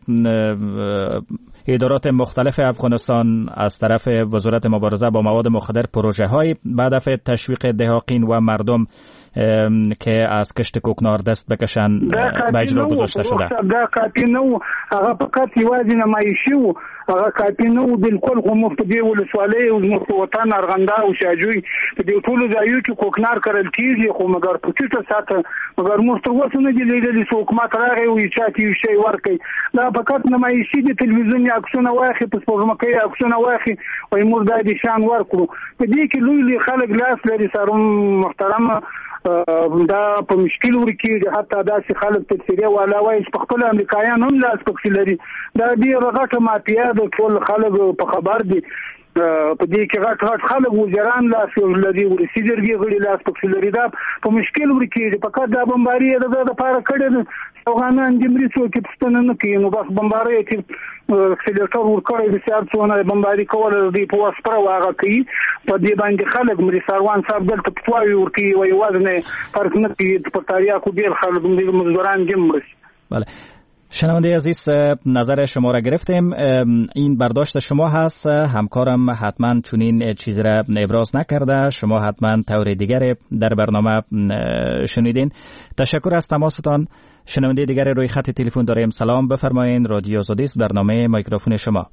ادارات مختلف افغانستان از طرف وزارت مبارزه با مواد مخدر، پروژه های به هدف تشویق دهاقین و مردم که از کشت کوکنار دست بکشن به اجرا گذاشته شده. دا کافی نو، هغه فقط یوازې نمایشي و، هغه کافی نو بالکل. خو موږ په دې ولسوالۍ او زموږ په وطن ارغنده او شاجوی په دې ټولو ځایو کې کوکنار کرل کېږي، خو مګر په ټیټه ساته مګر موږ تر اوسه نه دي لیدلي چې حکومت راغی او چا ته یو شی ورکړي. دا فقط نمایشي دي، تلویزیوني عکسونه واخلي، په سپوږمکۍ عکسونه واخلي وایي موږ دا دې شان ورکړو. په دې کې لوی لوی خلک لاس لري. سروم محترمه دا په مشکل ورکی حتی داسې خلک تفسیري والا وایي چې په خپل امریکایان هم لاس پکې لري. دا ډېره غټه مافیا ده، ټول خلک په خبر دي. په دې کې غټ غټ خلک وزیران لاس لري، ولسي جرګې غړي لاس پکې لري. دا په مشکل ورکی فقط دا بمباري د لپاره کړي دي. افغانان د مرسو کې پښتنه نه کوي، نو بس بمباري کې اکسلریټر ورکړي د سیار څونه بمباري کول دی په واسطه واغه کوي. په دې باندې خلک مری سروان صاحب دلته پټوي ورکی وي وزنه فرق نه کوي. په تاریخ ډیر خلک د مزدوران جمع. بله شنونده عزیز نظر شما را گرفتیم. این برداشت شما هست. همکارم حتما چنین چیزی را ابراز نکرده. شما حتما طور دیگر در برنامه شنیدین. تشکر از تماستان. شنونده دیگر روی خط تلفن داریم. سلام بفرمایید. رادیو آزادی است، برنامه میکروفون شما.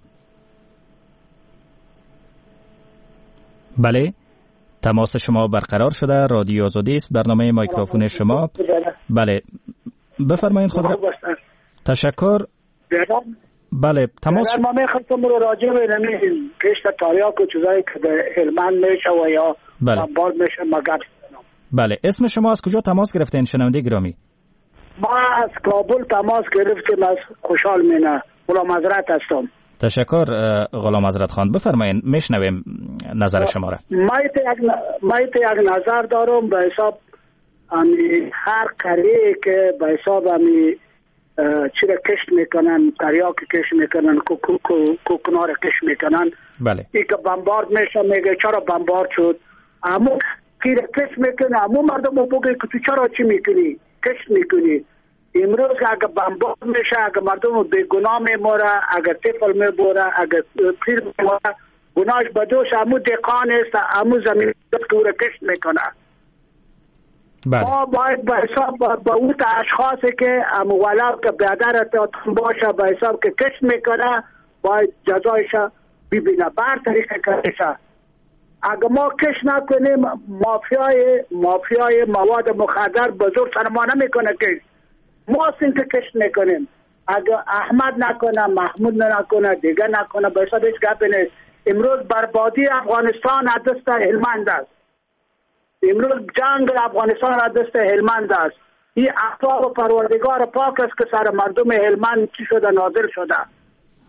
بله تماس شما برقرار شده. رادیو آزادی است، برنامه میکروفون شما. بله بفرمایید. خود را تشکر. بله تماس ما میخواستم رو راجع به نمی کشت تریاک و چیزایی که در هلمند میشه و یا بمبارد میشه مگر. بله اسم شما از کجا تماس گرفتین شنونده گرامی؟ ما از کابل تماس گرفتیم، از خوشحال مینه. غلام حضرت هستم. تشکر غلام حضرت خان، بفرمایید میشنویم نظر شما را. ما یک یک نظر دارم به حساب امی هر قریه که به حساب امی چرا کشت میکنن، تریاک کشت میکنن، کوکنار کشت میکنن. بله ای که بمبارد میشه میگه چرا بمبارد شد. امو که کشت میکنه امو مردم بگه که تو چرا چی میکنی کشت میکنی. امروز اگر بمبارد میشه، اگر مردم بیگناه میموره، اگر طفل میبوره، اگر پیر میموره، گناهش بدوش امو دقان است، امو زمین که او را کشت میکنه. بله. ما باید به حساب با اون اشخاصی که اموالات که بیادر اتاتون باشه به حساب که کشت میکنه باید جزایش ببینه بر طریقه کشت. اگر ما کشت نکنیم مافیای مافیای مواد مخدر بزرگ سرما نمیکنه کشت. ما سین که کشت میکنیم. اگر احمد نکنه، محمود نکنه، دیگه نکنه به حساب هیچ گپ نیست. امروز بربادی افغانستان از دست هلمند است. امروز جنگ افغانستان را دست هلمند است. این اخطار و پروردگار پاک است که سر مردم هلمند چی شده نازل شده.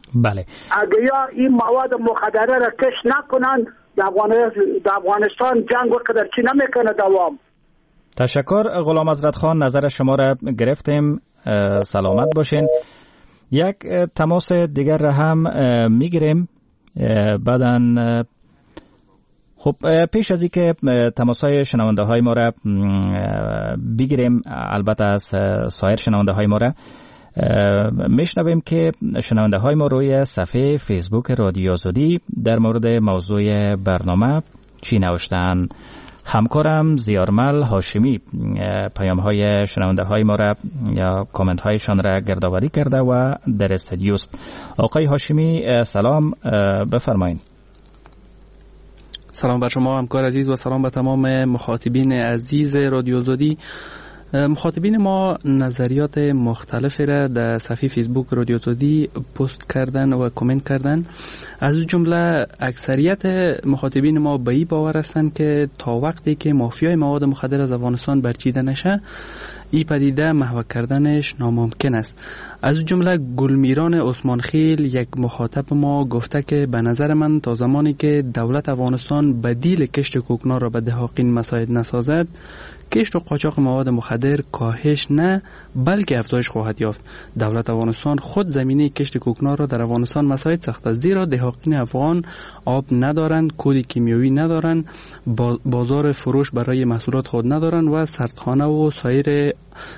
بله. اگه یا این مواد مخدره را کش نکنن در افغانستان جنگ وقدر چی نمیکنه دوام. تشکر غلام حضرت خان، نظر شما را گرفتیم. سلامت باشین. یک تماس دیگر را هم میگیریم بعداً. خب پیش از اینکه تماس‌های شنونده های ما را بگیریم، البته از سایر شنونده های ما را میشنویم که شنونده های ما روی صفحه فیسبوک رادیو آزادی در مورد موضوع برنامه چی نوشتن. همکارم زیارمل هاشمی پیام های شنونده های ما را یا کامنت هایشان را گردآوری کرده و در استودیو است. آقای هاشمی سلام، بفرمایید. سلام بر شما همکار عزیز و سلام به تمام مخاطبین عزیز رادیو آزادی. مخاطبین ما نظریات مختلفی را در صفحه فیسبوک رادیو آزادی پست کردن و کامنت کردن. از اون جمله اکثریت مخاطبین ما به این باور هستند که تا وقتی که مافیای مواد مخدر از افغانستان برچیده نشه، این پدیده محو کردنش ناممکن است. از اون جمله گلمیران عثمان خیل یک مخاطب ما گفته که به نظر من تا زمانی که دولت افغانستان بدیل کشت کوکنار را به دهاقین مساعد نسازد، کشت و قاچاق مواد مخدر کاهش نه بلکه افزایش خواهد یافت. دولت افغانستان خود زمینه کشت کوکنار را در افغانستان مساعد ساخته، زیرا دهاقین افغان آب ندارند، کود کیمیایی ندارند، بازار فروش برای محصولات خود ندارند و سردخانه و سایر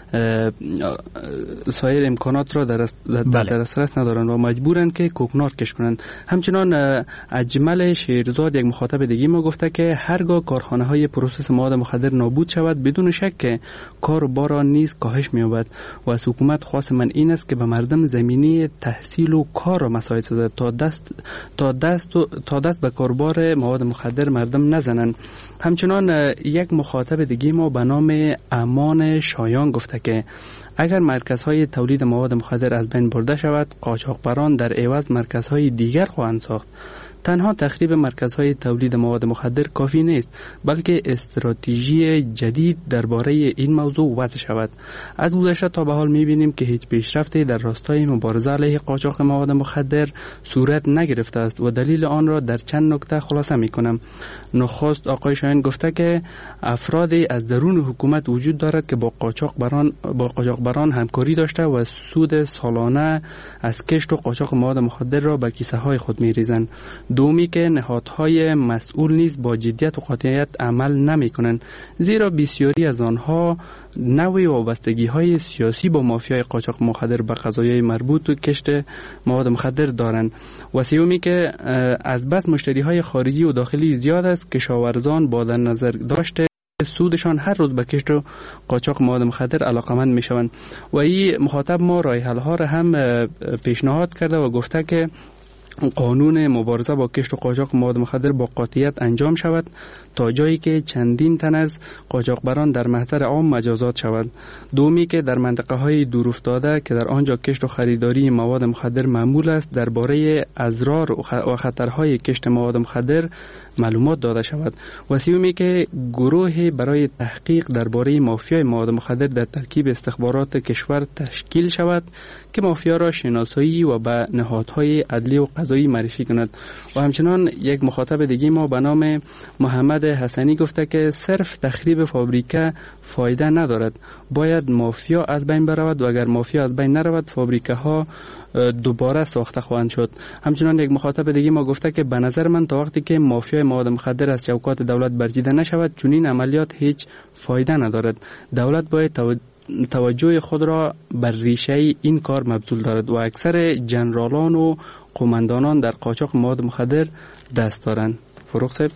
سایر امکانات را در دسترس ندارند و مجبورند که کوکنار کش کنند. همچنان اجمل شیرزاد یک مخاطب دیگه ما گفته که هرگاه کارخانه های پروسس مواد مخدر نابود شود، بدون شک که کار و بار نیز کاهش می‌یابد و از حکومت خواست من این است که به مردم زمینه تحصیل و کار را مساعد سازد تا دست تا دست تا دست به کاربار مواد مخدر مردم نزنند. همچنان یک مخاطب دیگه ما به نام امان شایان گفته که اگر مرکزهای تولید مواد مخدر از بین برده شود، قاچاقبران در عوض مرکزهای دیگر خواهند ساخت. تنها تخریب مرکزهای تولید مواد مخدر کافی نیست، بلکه استراتژی جدید درباره این موضوع وضع شود. از گذشته تا به حال می‌بینیم که هیچ پیشرفتی در راستای مبارزه علیه قاچاق مواد مخدر صورت نگرفته است و دلیل آن را در چند نکته خلاصه می‌کنم. نخست آقای شایان گفته که افرادی از درون حکومت وجود دارد که با قاچاقبران با قاچاقبران همکاری داشته و سود سالانه از کشت و قاچاق مواد مخدر را به کیسه‌های خود می‌ریزند. دومی که نهادهای مسئول نیز با جدیت و قاطعیت عمل نمی کنند، زیرا بسیاری از آنها نوع وابستگی های سیاسی با مافیای قاچاق مخدر به قضایای مربوط به کشت مواد مخدر دارند. و سومی که از بس مشتری های خارجی و داخلی زیاد است، کشاورزان با در نظر داشته سودشان هر روز به کشت و قاچاق مواد مخدر علاقمند می شوند. و این مخاطب ما راه حل ها را هم پیشنهاد کرده و گفته که قانون مبارزه با کشت و قاچاق مواد مخدر با قاطعیت انجام شود تا جایی که چندین تن از قاچاقبران در محضر عام مجازات شود. دومی که در منطقه های دور افتاده که در آنجا کشت و خریداری مواد مخدر معمول است، درباره اضرار و خطرهای کشت مواد مخدر معلومات داده شود. و سومی که گروهی برای تحقیق درباره مافیای مواد مخدر در ترکیب استخبارات کشور تشکیل شود که مافیا را شناسایی و به نهادهای عدلی و قضایی معرفی کند. و همچنان یک مخاطب دیگه ما به نام محمد حسنی گفته که صرف تخریب فابریکه فایده ندارد، باید مافیا از بین برود و اگر مافیا از بین نرود، فابریکه ها دوباره ساخته خواهند شد. همچنان یک مخاطب دیگه ما گفته که به نظر من تا وقتی که مافیای مواد مخدر از چوکات دولت برچیده نشود، چنین عملیات هیچ فایده ندارد. دولت باید توجه خود را بر ریشه این کار مبذول دارد و اکثر جنرالان و قماندانان در قاچاق مواد مخدر دست دارند. فروخ صاحب.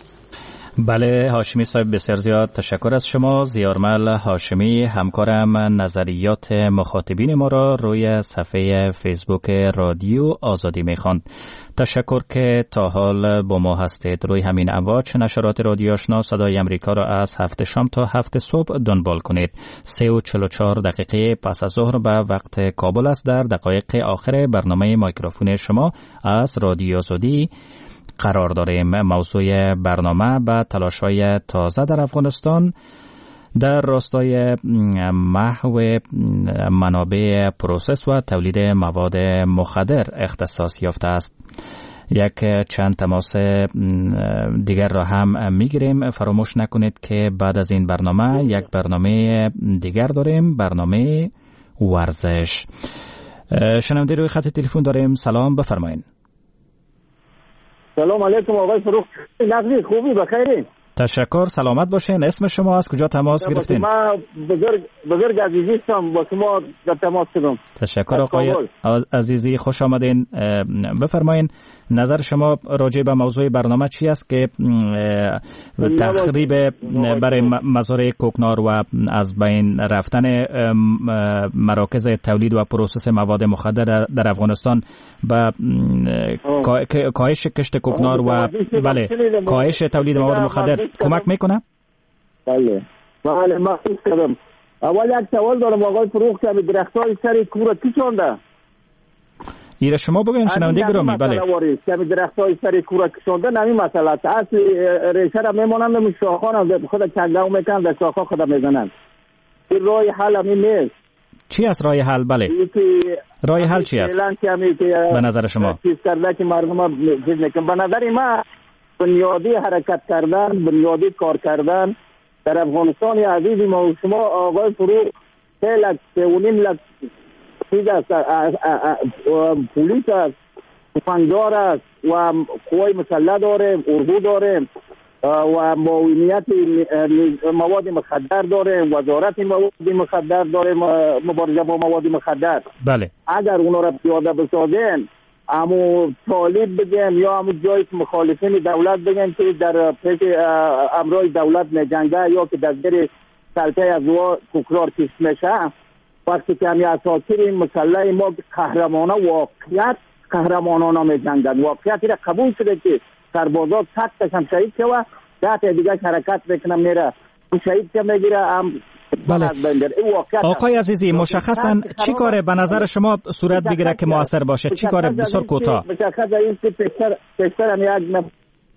بله هاشمی صاحب، بسیار زیاد تشکر از شما. زیارمل هاشمی همکارم نظریات مخاطبین ما را روی صفحه فیسبوک رادیو آزادی میخواند. تشکر که تا حال با ما هستید. روی همین امواج نشرات رادیو آشنا صدای امریکا را از هفت شام تا هفت صبح دنبال کنید. سه و چهل و چهار دقیقه پس از ظهر به وقت کابل است. در دقایق آخر برنامه میکروفون شما از رادیو آزادی قرار داریم. موضوع برنامه به تلاش‌های تازه در افغانستان در راستای محو منابع پروسس و تولید مواد مخدر اختصاص یافته است. یک چند تماس دیگر را هم میگیریم. فراموش نکنید که بعد از این برنامه یک برنامه دیگر داریم، برنامه ورزش. شنونده روی خط تلفن داریم. سلام، بفرمایید. سلام علیکم آقای فروخ نقدی، خوبی بخیرین؟ تشکر، سلامت باشین. اسم شما از کجا تماس گرفتین؟ من بزرگ بزرگ عزیزی هستم، با شما در تماس شدم. تشکر آقای عزیزی، خوش آمدین. بفرمایین نظر شما راجع به موضوع برنامه چی است که تخریب برای مزارع کوکنار و از بین رفتن مراکز تولید و پروسس مواد مخدر در افغانستان به کاهش کشت کوکنار و بله کاهش تولید مواد مخدر کمک میکنه؟ بله بله من فکر کردم. اول یک سوال دارم آقای فروخ که درختای سر کور کشونده. ایره شما بگوین شنونده گرامی. بله که درختای سر کور کشونده نمی مسئله است. اصل ریشه را میمونن نمی شاخان خود کنده میکنن در شاخا خود میزنن. این راه حل همین نیست. چی است راه حل؟ بله راه حل چی است به نظر شما؟ چیز کرده که مردم چیز نکن. به نظر ما بنیادی حرکت کردن، بنیادی کار کردن در افغانستان عزیز ما و شما آقای فروغ سه لک سه و نیم لک چیز است، پولیس است، تفنگدار است و قوای مسلح داره، اردو داره و معاونیت مواد مخدر داره، وزارت مواد مخدر داره، مبارزه با مواد مخدر. بله اگر اونا را پیاده بسازن، امو طالب بگن یا امو جایی که مخالفین دولت بگن که در پیش امرای دولت میجنگه یا که در زیر سلطه از وا کوکنار کشت میشه، وقتی که همی اساطیر مسلح ما قهرمانه واقعیت قهرمانانه میجنگن، واقعیتی را قبول شده که سربازات صد تشم شهید که و ده تا دیگه حرکت بکنم میره شهید که میگیره هم. بله آقای عزیزی مشخصا چی کاره به نظر شما صورت بگیره که موثر باشه؟ چی کاره بسیار کوتاه؟ مشخصا این که پیشتر پیشتر هم یک نفر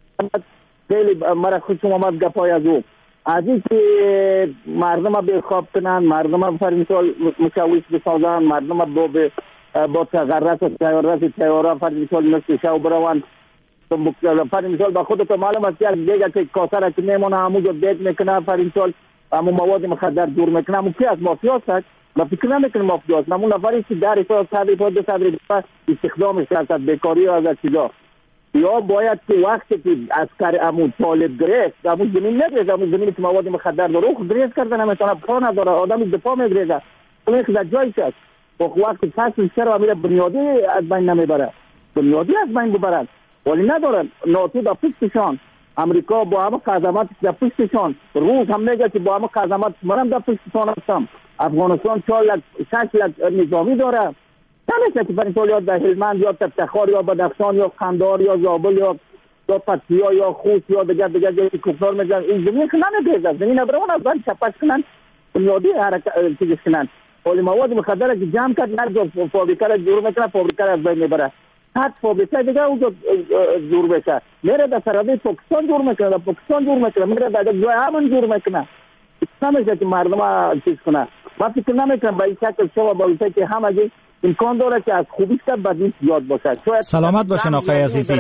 خیلی مرا خوشم آمد گپای از او از این که مردم ها بخواب کنن، مردم ها فرین سال مشاویش بسازن، مردم ها با با تغرس و تیارت تیارا فرین سال مثل شو بروان فرین سال با خودت معلوم است یک دیگه که کاسر که میمونه همونجا بیت میکنه فرین سال اما مواد مخدر دور میکنه. اما کی از مافیا است؟ ما فکر نمیکنم مافیا است. اما نفری که در اصل صدر پا دو صدر پا استخدامش کرد بیکاری و از چیزا، یا باید که وقتی که عسکر امو طالب گرفت امو زمین نگرفت، امو زمینی که مواد مخدر داره خود گریز کردن نمیتونه پا نداره، آدمی دفاع میگریزه اون که در جایش است. وقتی فصل سر و میره بنیادی از بین نمیبره، بنیادی از بین ببرن ولی ندارن. ناتو در پشتشان، امریکا با همه قدمات در پشتشان، روس هم میگه که با همه قدمات منم در پشتشان هستم. افغانستان چهار لک شش لک نظامی داره، نمیشه که برای طول یا در هلمند یا تفتخار یا بدخشان یا قندهار یا زابل یا یا پکتیا یا خوست یا دیگر دیگر جایی که کوکنار میزن این زمین که نمیگیزن، زمین برون از بند چپش کنن بنیادی حرکت چیزش کنن. ولی مواد مخدر که جمع کرد نه فابریکه را جور میکنه، فابریکه را از بین میبره. صد فابریکه دیگه اونجا جور بشه، میره در سرحد پاکستان جور میکنه، در پاکستان جور میکنه، میره در جای همون جور میکنه. نمیشه که مردم ها چیز کنه. من فکر نمیکنم با این شکل شما با این که همه امکان داره که از خوبیش تا بدیش زیاد باشه. سلامت باشین آقای عزیزی.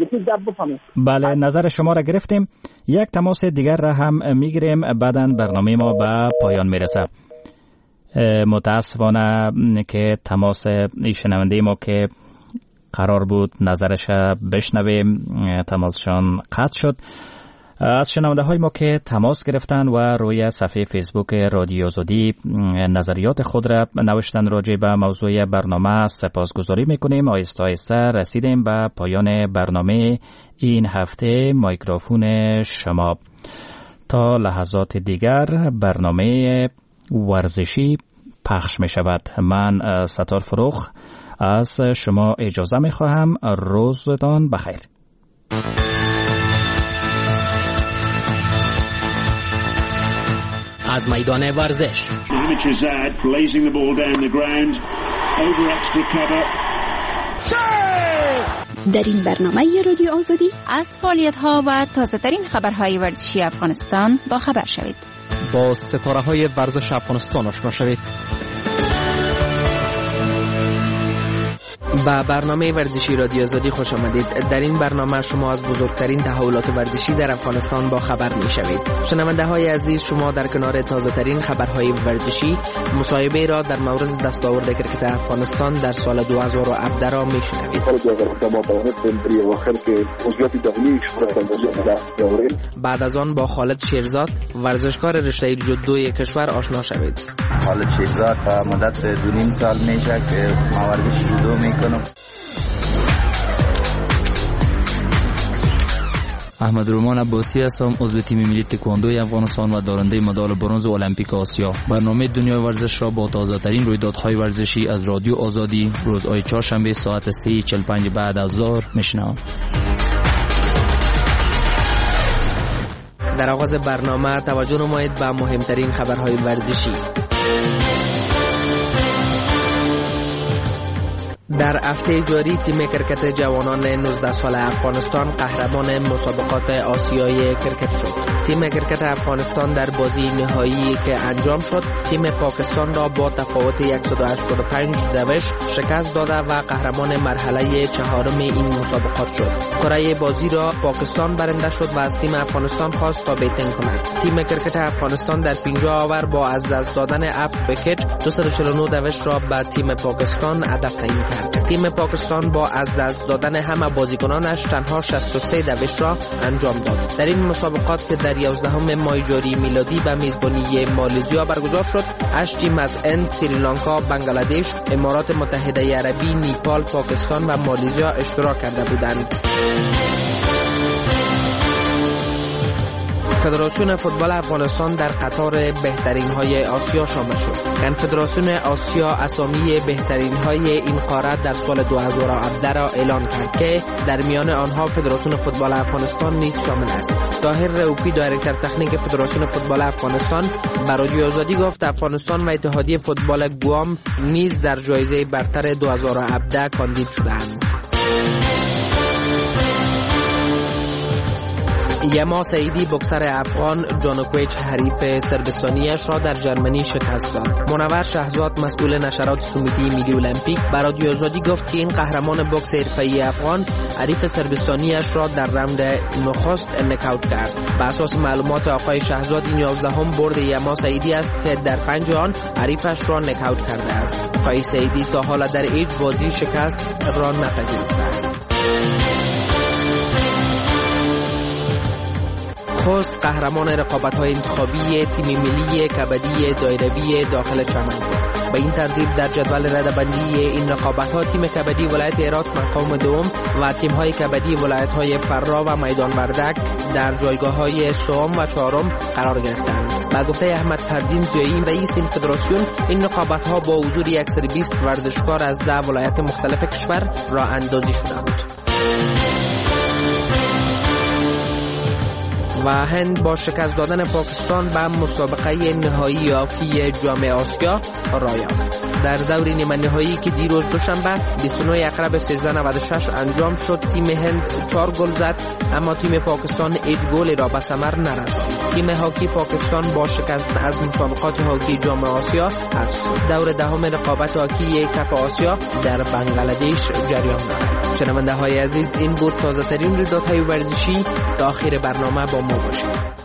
بله نظر شما را گرفتیم. یک تماس دیگر را هم میگیریم، بعداً برنامه ما به پایان میرسه. متاسفانه که تماس شنونده ما که قرار بود نظرش بشنویم تماسشان قطع شد. از شنونده های ما که تماس گرفتن و روی صفحه فیسبوک رادیو آزادی نظریات خود را نوشتن راجع به موضوع برنامه سپاسگزاری میکنیم. آهسته آهسته رسیدیم به پایان برنامه این هفته میکروفون شما. تا لحظات دیگر برنامه ورزشی پخش می شود. من ستار فروخ از شما اجازه می خواهم. روزتان بخیر. از میدان ورزش blazing the ball down the ground over extra cover. در این برنامه رادیو آزادی از فعالیت‌ها و تازه‌ترین خبرهای ورزشی افغانستان با خبر شوید. با ستاره‌های ورزش افغانستان آشنا شوید. با برنامه ورزشی رادیو آزادی خوش آمدید. در این برنامه شما از بزرگترین تحولات ورزشی در افغانستان با خبر می شوید. شنونده های عزیز، شما در کنار تازه ترین خبرهای ورزشی مصاحبه را در مورد دستاورد کرکت افغانستان در سال دو هزار و هفده را می شنوید. بعد از آن با خالد شیرزاد ورزشکار رشته جودوی کشور آشنا شوید. خالد شیرزاد تا مدت دو نیم سال میشه که ما ورزش جودو میکنم. احمد رومان عباسی هستم، عضو تیم ملی تکواندوی افغانستان و دارنده مدال برنز المپیک آسیا. برنامه دنیای ورزش را با تازه ترین رویدادهای ورزشی از رادیو آزادی روزهای چهارشنبه ساعت سه و چهل و پنج بعد از ظهر میشنوید. در آغاز برنامه توجه نمایید به مهمترین خبرهای ورزشی. در هفته جاری تیم کرکت جوانان نوزده ساله افغانستان قهرمان مسابقات آسیایی کرکت شد. تیم کرکت افغانستان در بازی نهایی که انجام شد تیم پاکستان را با تفاوت صد و هشتاد و پنج دوش شکست داده و قهرمان مرحله چهارم این مسابقات شد. کره بازی را پاکستان برنده شد و از تیم افغانستان خواست تا بیتینگ کند. تیم کرکت افغانستان در پنجاه اوور با از دست دادن هفت ویکت دویست و چهل و نه دوش را به تیم پاکستان هدف تعیین کرد. تیم پاکستان با از دست دادن همه بازیکنانش تنها شصت و سه دوش را انجام داد. در این مسابقات که در یازدهم ماه جاری میلادی به میزبانی مالزیا برگزار شد، هشت تیم از هند، سریلانکا، بنگلادش، امارات متحده عربی، نیپال، پاکستان و مالزیا اشتراک کرده بودند. فدراسیون فوتبال افغانستان در قطار بهترین های آسیا شامل شد. کنفدراسیون آسیا اسامی بهترین های این قاره در سال دو هزار و هفده را اعلان کرد که در میان آنها فدراسیون فوتبال افغانستان نیز شامل است. طاهر رؤوفی دایرکتور تکنیک فدراسیون فوتبال افغانستان به رادیو آزادی گفت افغانستان و اتحادیه فوتبال گوام نیز در جایزه برتر دو هزار و هفده کاندید شدند. یما سعیدی بوکسر افغان جانوکویچ حریف سربستانیش را در جرمنی شکست داد. منور شهزاد مسئول نشرات کمیته ملی المپیک به رادیو آزادی گفت که این قهرمان بوکس حرفه‌ای افغان حریف سربستانیش را در راند نخست نکاوت کرد. بر اساس معلومات آقای شهزاد این یازدهم برد یما سعیدی است که در پنج آن حریفش را نکاوت کرده است. آقای سعیدی تا حالا در هیچ بازی شکست را نپذیرفته است. خوست قهرمان رقابت‌های انتخابی تیم ملی کبدی دایروی داخل چمن بود. به این ترتیب در جدول رده‌بندی این رقابت‌ها تیم کبدی ولایت هرات مقام دوم و تیم‌های کبدی ولایت‌های فرا و میدان وردک در جایگاه‌های سوم و چهارم قرار گرفتند. با گفته احمد فردین زیایی رئیس این فدراسیون، این رقابت‌ها با حضور صد و بیست ورزشکار از ده ولایت مختلف کشور راه اندازی شدند. و هند با شکست دادن پاکستان به مسابقه نهایی هاکی جام آسیا راه یافت. در دور نیمه نهایی که دیروز دوشنبه بیست و نه اکتبر سیزده نود و شش انجام شد، تیم هند چهار گل زد اما تیم پاکستان هیچ گلی را به ثمر نرساند. تیم هاکی پاکستان با شکست از مسابقات هاکی جام آسیا از دور دهم رقابت هاکی کپ آسیا در بنگلادش جریان دارد. شنونده های عزیز، این بود تازه ترین رویدادهای ورزشی. تا آخر برنامه با ما باشید.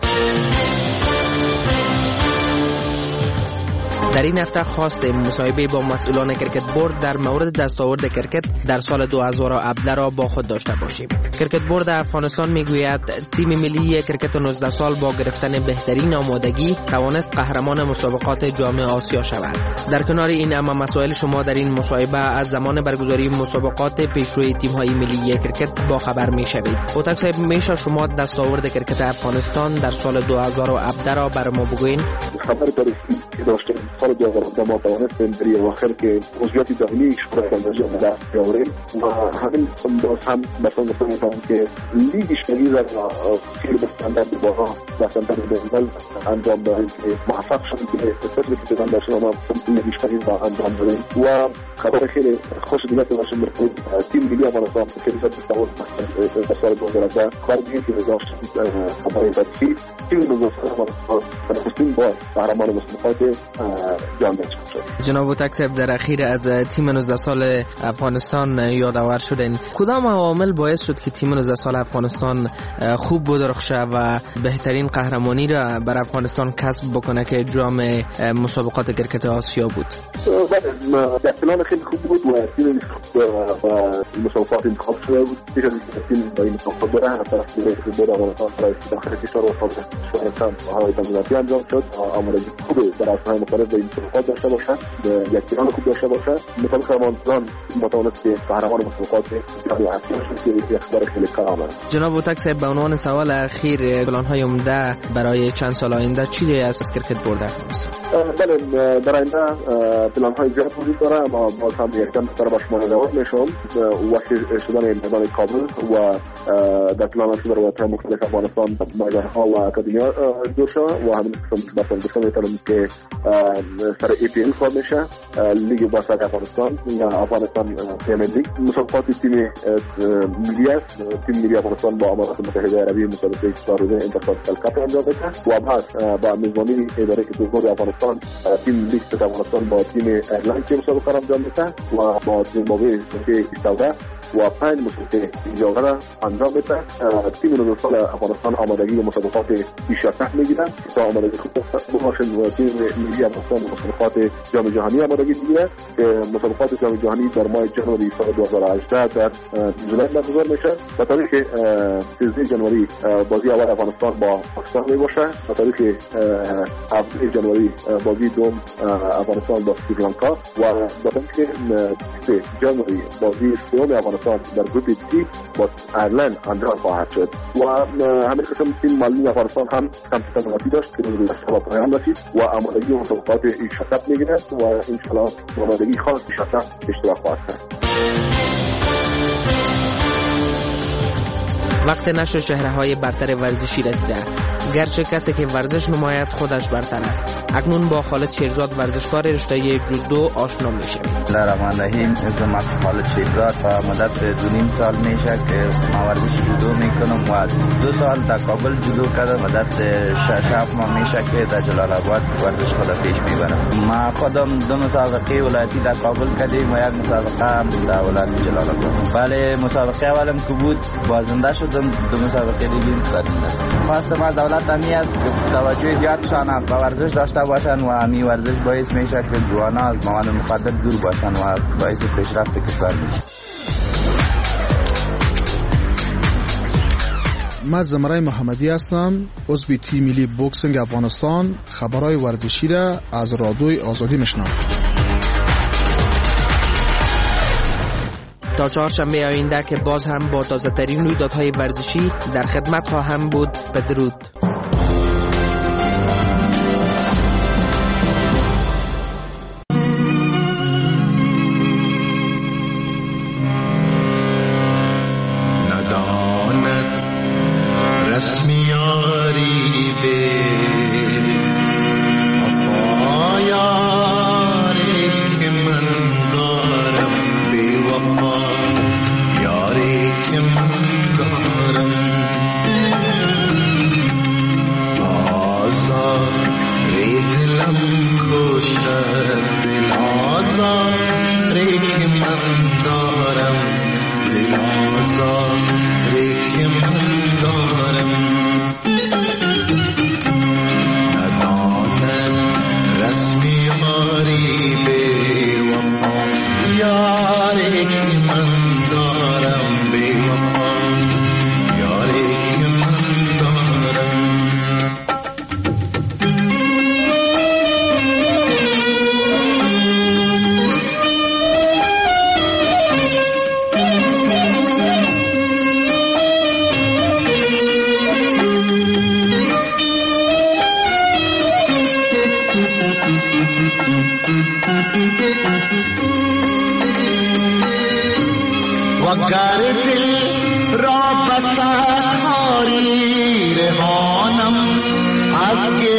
در این هفته خواستیم مصاحبه با مسئولان کرکت بورد در مورد دستاورد کرکت در سال دو هزار و هفده را با خود داشته باشیم. کرکت بورد افغانستان میگوید تیم ملی کرکت نوزده سال با گرفتن بهترین آمادگی توانست قهرمان مسابقات جام آسیا شود. در کنار این اما مسائل شما در این مصاحبه از زمان برگزاری مسابقات پیشروی تیم‌های ملی کرکت با خبر میشوید. اوتاک صاحب، میشه شما دستاورد کرکت افغانستان در سال دو هزار و هفده را بر ما بگوین؟ خبر دارید که داشتیم سال دو هزار و هفده ما توانستیم در اواخر که عضویت داخلی شورای خبرنگاری به دست بیاوریم و همین باز هم مثلا مثلا که لیگ شهری را سیر به استاندارد بالا و استاندارد بین‌الملل انجام دادیم که موفق شدیم که استفاده که داشتیم ما لیگ شهری را انجام دادیم و خبر خیلی خوش دیگه که باشه مرتب تیم ملی افغانستان که در سال در سال دو هزار و ده کار دیگه که داشت خبری داشتی تیم نوزده افغانستان با قهرمان مسابقات جام شد. جناب تکسب در اخیر از تیم نوزده سال افغانستان یادآور شدین. کدام عوامل باعث شد که تیم نوزده سال افغانستان خوب بدرخشه و بهترین قهرمانی را بر افغانستان کسب بکنه که جام مسابقات کرکت آسیا بود؟ در پلان خیلی خوب بود و تیم و مسابقات انتخاب شده بود. دیگه تیم با این مسابقات داره از طرف دیگه بود افغانستان برای داخل کشور و خارج افغانستان های تمریناتی انجام شد. آمادگی خوبه در اصل مختلف به این مسابقات داشته باشه، یک پلان خوب داشته باشه. مسابقات افغانستان متوانست که قهرمان مسابقات جام آسیا شد که اخبار خیلی کامل. جناب تکسب به عنوان سوال اخیر پلان‌های عمده برای چند سال آینده چی از کرکت برده افغانستان؟ بله در آینده پلان‌های زیاد وجود داره اما باز هم یکم در باش مراجعات میشم وقتی شدن میدان کابل و در پلان شده روابط مختلف افغانستان میدان‌ها و اکادمی‌ها جور شد و همین قسم مثلا گفتم میتونم که سر ای پی ال کار میشه لیگ باسکت افغانستان یا افغانستان پرمیر لیگ مسابقات تیم ملی است. تیم ملی افغانستان با امارات متحده عربی مسابقه چهارروزه اینترکانتیننتال کاپ انجام بده و بعد با میزبانی اداره کشور افغانستان تیم لیگ افغانستان با تیم ایرلند که مسابقه انجام بده و با زیمبابوه که استوده و پنج مسابقه اینجا را انجام بده. تیم نوزده سال افغانستان آمادگی مسابقات بیشتر میگیره تا آمادگی خوب باشند و تیم ملی افغانستان مسابقات جام جهانی آمادگی میگیره که مسابقات جام جهانی در ماه ژانویه سال دو هزار و هجده در نیوزلند برگزار میشه. به تاریخ سیزده ژانویه بازی اول افغانستان با پاکستان میباشه. به تاریخ هفده ژانویه بازی دوم افغانستان با سریلانکا و به تاریخ بیست ژانویه بازی سوم افغانستان در گروپ سی با ایرلند انجام خواهد شد و همین قسم تیم ملی افغانستان هم کمپیوتر نواتی داشت که روز شب پایان رسید و آمادگی مسابقات ششصد میگیره و ان شاء الله آمادگی خاص ششصد اشتراک خواهد کرد. وقت نشر چهره‌های برتر ورزشی رسیده. گرچه کسی که ورزش نماید خودش برتر است. اکنون با خالد شیرزاد ورزشکار رشته جودو آشنا میشه. بسم الله الرحمن الرحیم. اسمم خالد شیرزاد و مدت دو نیم سال میشه که ما ورزش جودو میکنم و دو سال در کابل جودو کردم. مدت شش هفت ماه میشه که در جلال آباد ورزش خود پیش میبرم. ما خودم دو مسابقه ولایتی در کابل کردیم و یک مسابقه هم در ولایت جلال آباد. بله مسابقه اولم که بود بازنده شدم، دو مسابقه دیگه کردیم. خواستم از دولت همی است توجه زیادشان به ورزش داشته باشند و همی ورزش باعث میشه که جوانان از مواد مخدر دور باشند و باعث پیشرفت کشور میشه. من زمرای محمدی هستم، عضو تیم ملی بوکسینگ افغانستان. خبرهای ورزشی را از رادیوی آزادی میشنوم. تا چهارشنبه آینده که باز هم با تازه ترین رویدادهای ورزشی در خدمت خواهم بود. بدرود.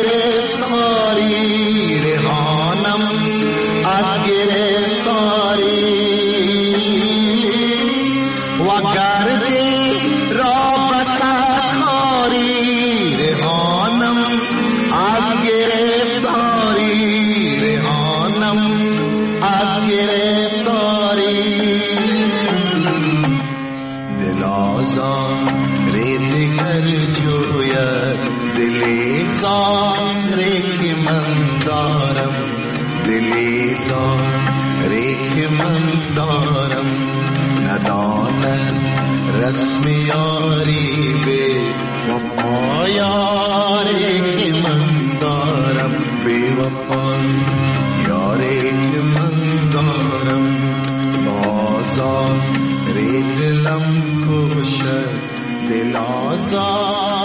از گرفتاری من دارم، دلی زاری که من دارم، ندانم رسم یاری به وفا یاری که من دارم، به وفا یاری که من دارم. بازار دلم کشد، دل آزار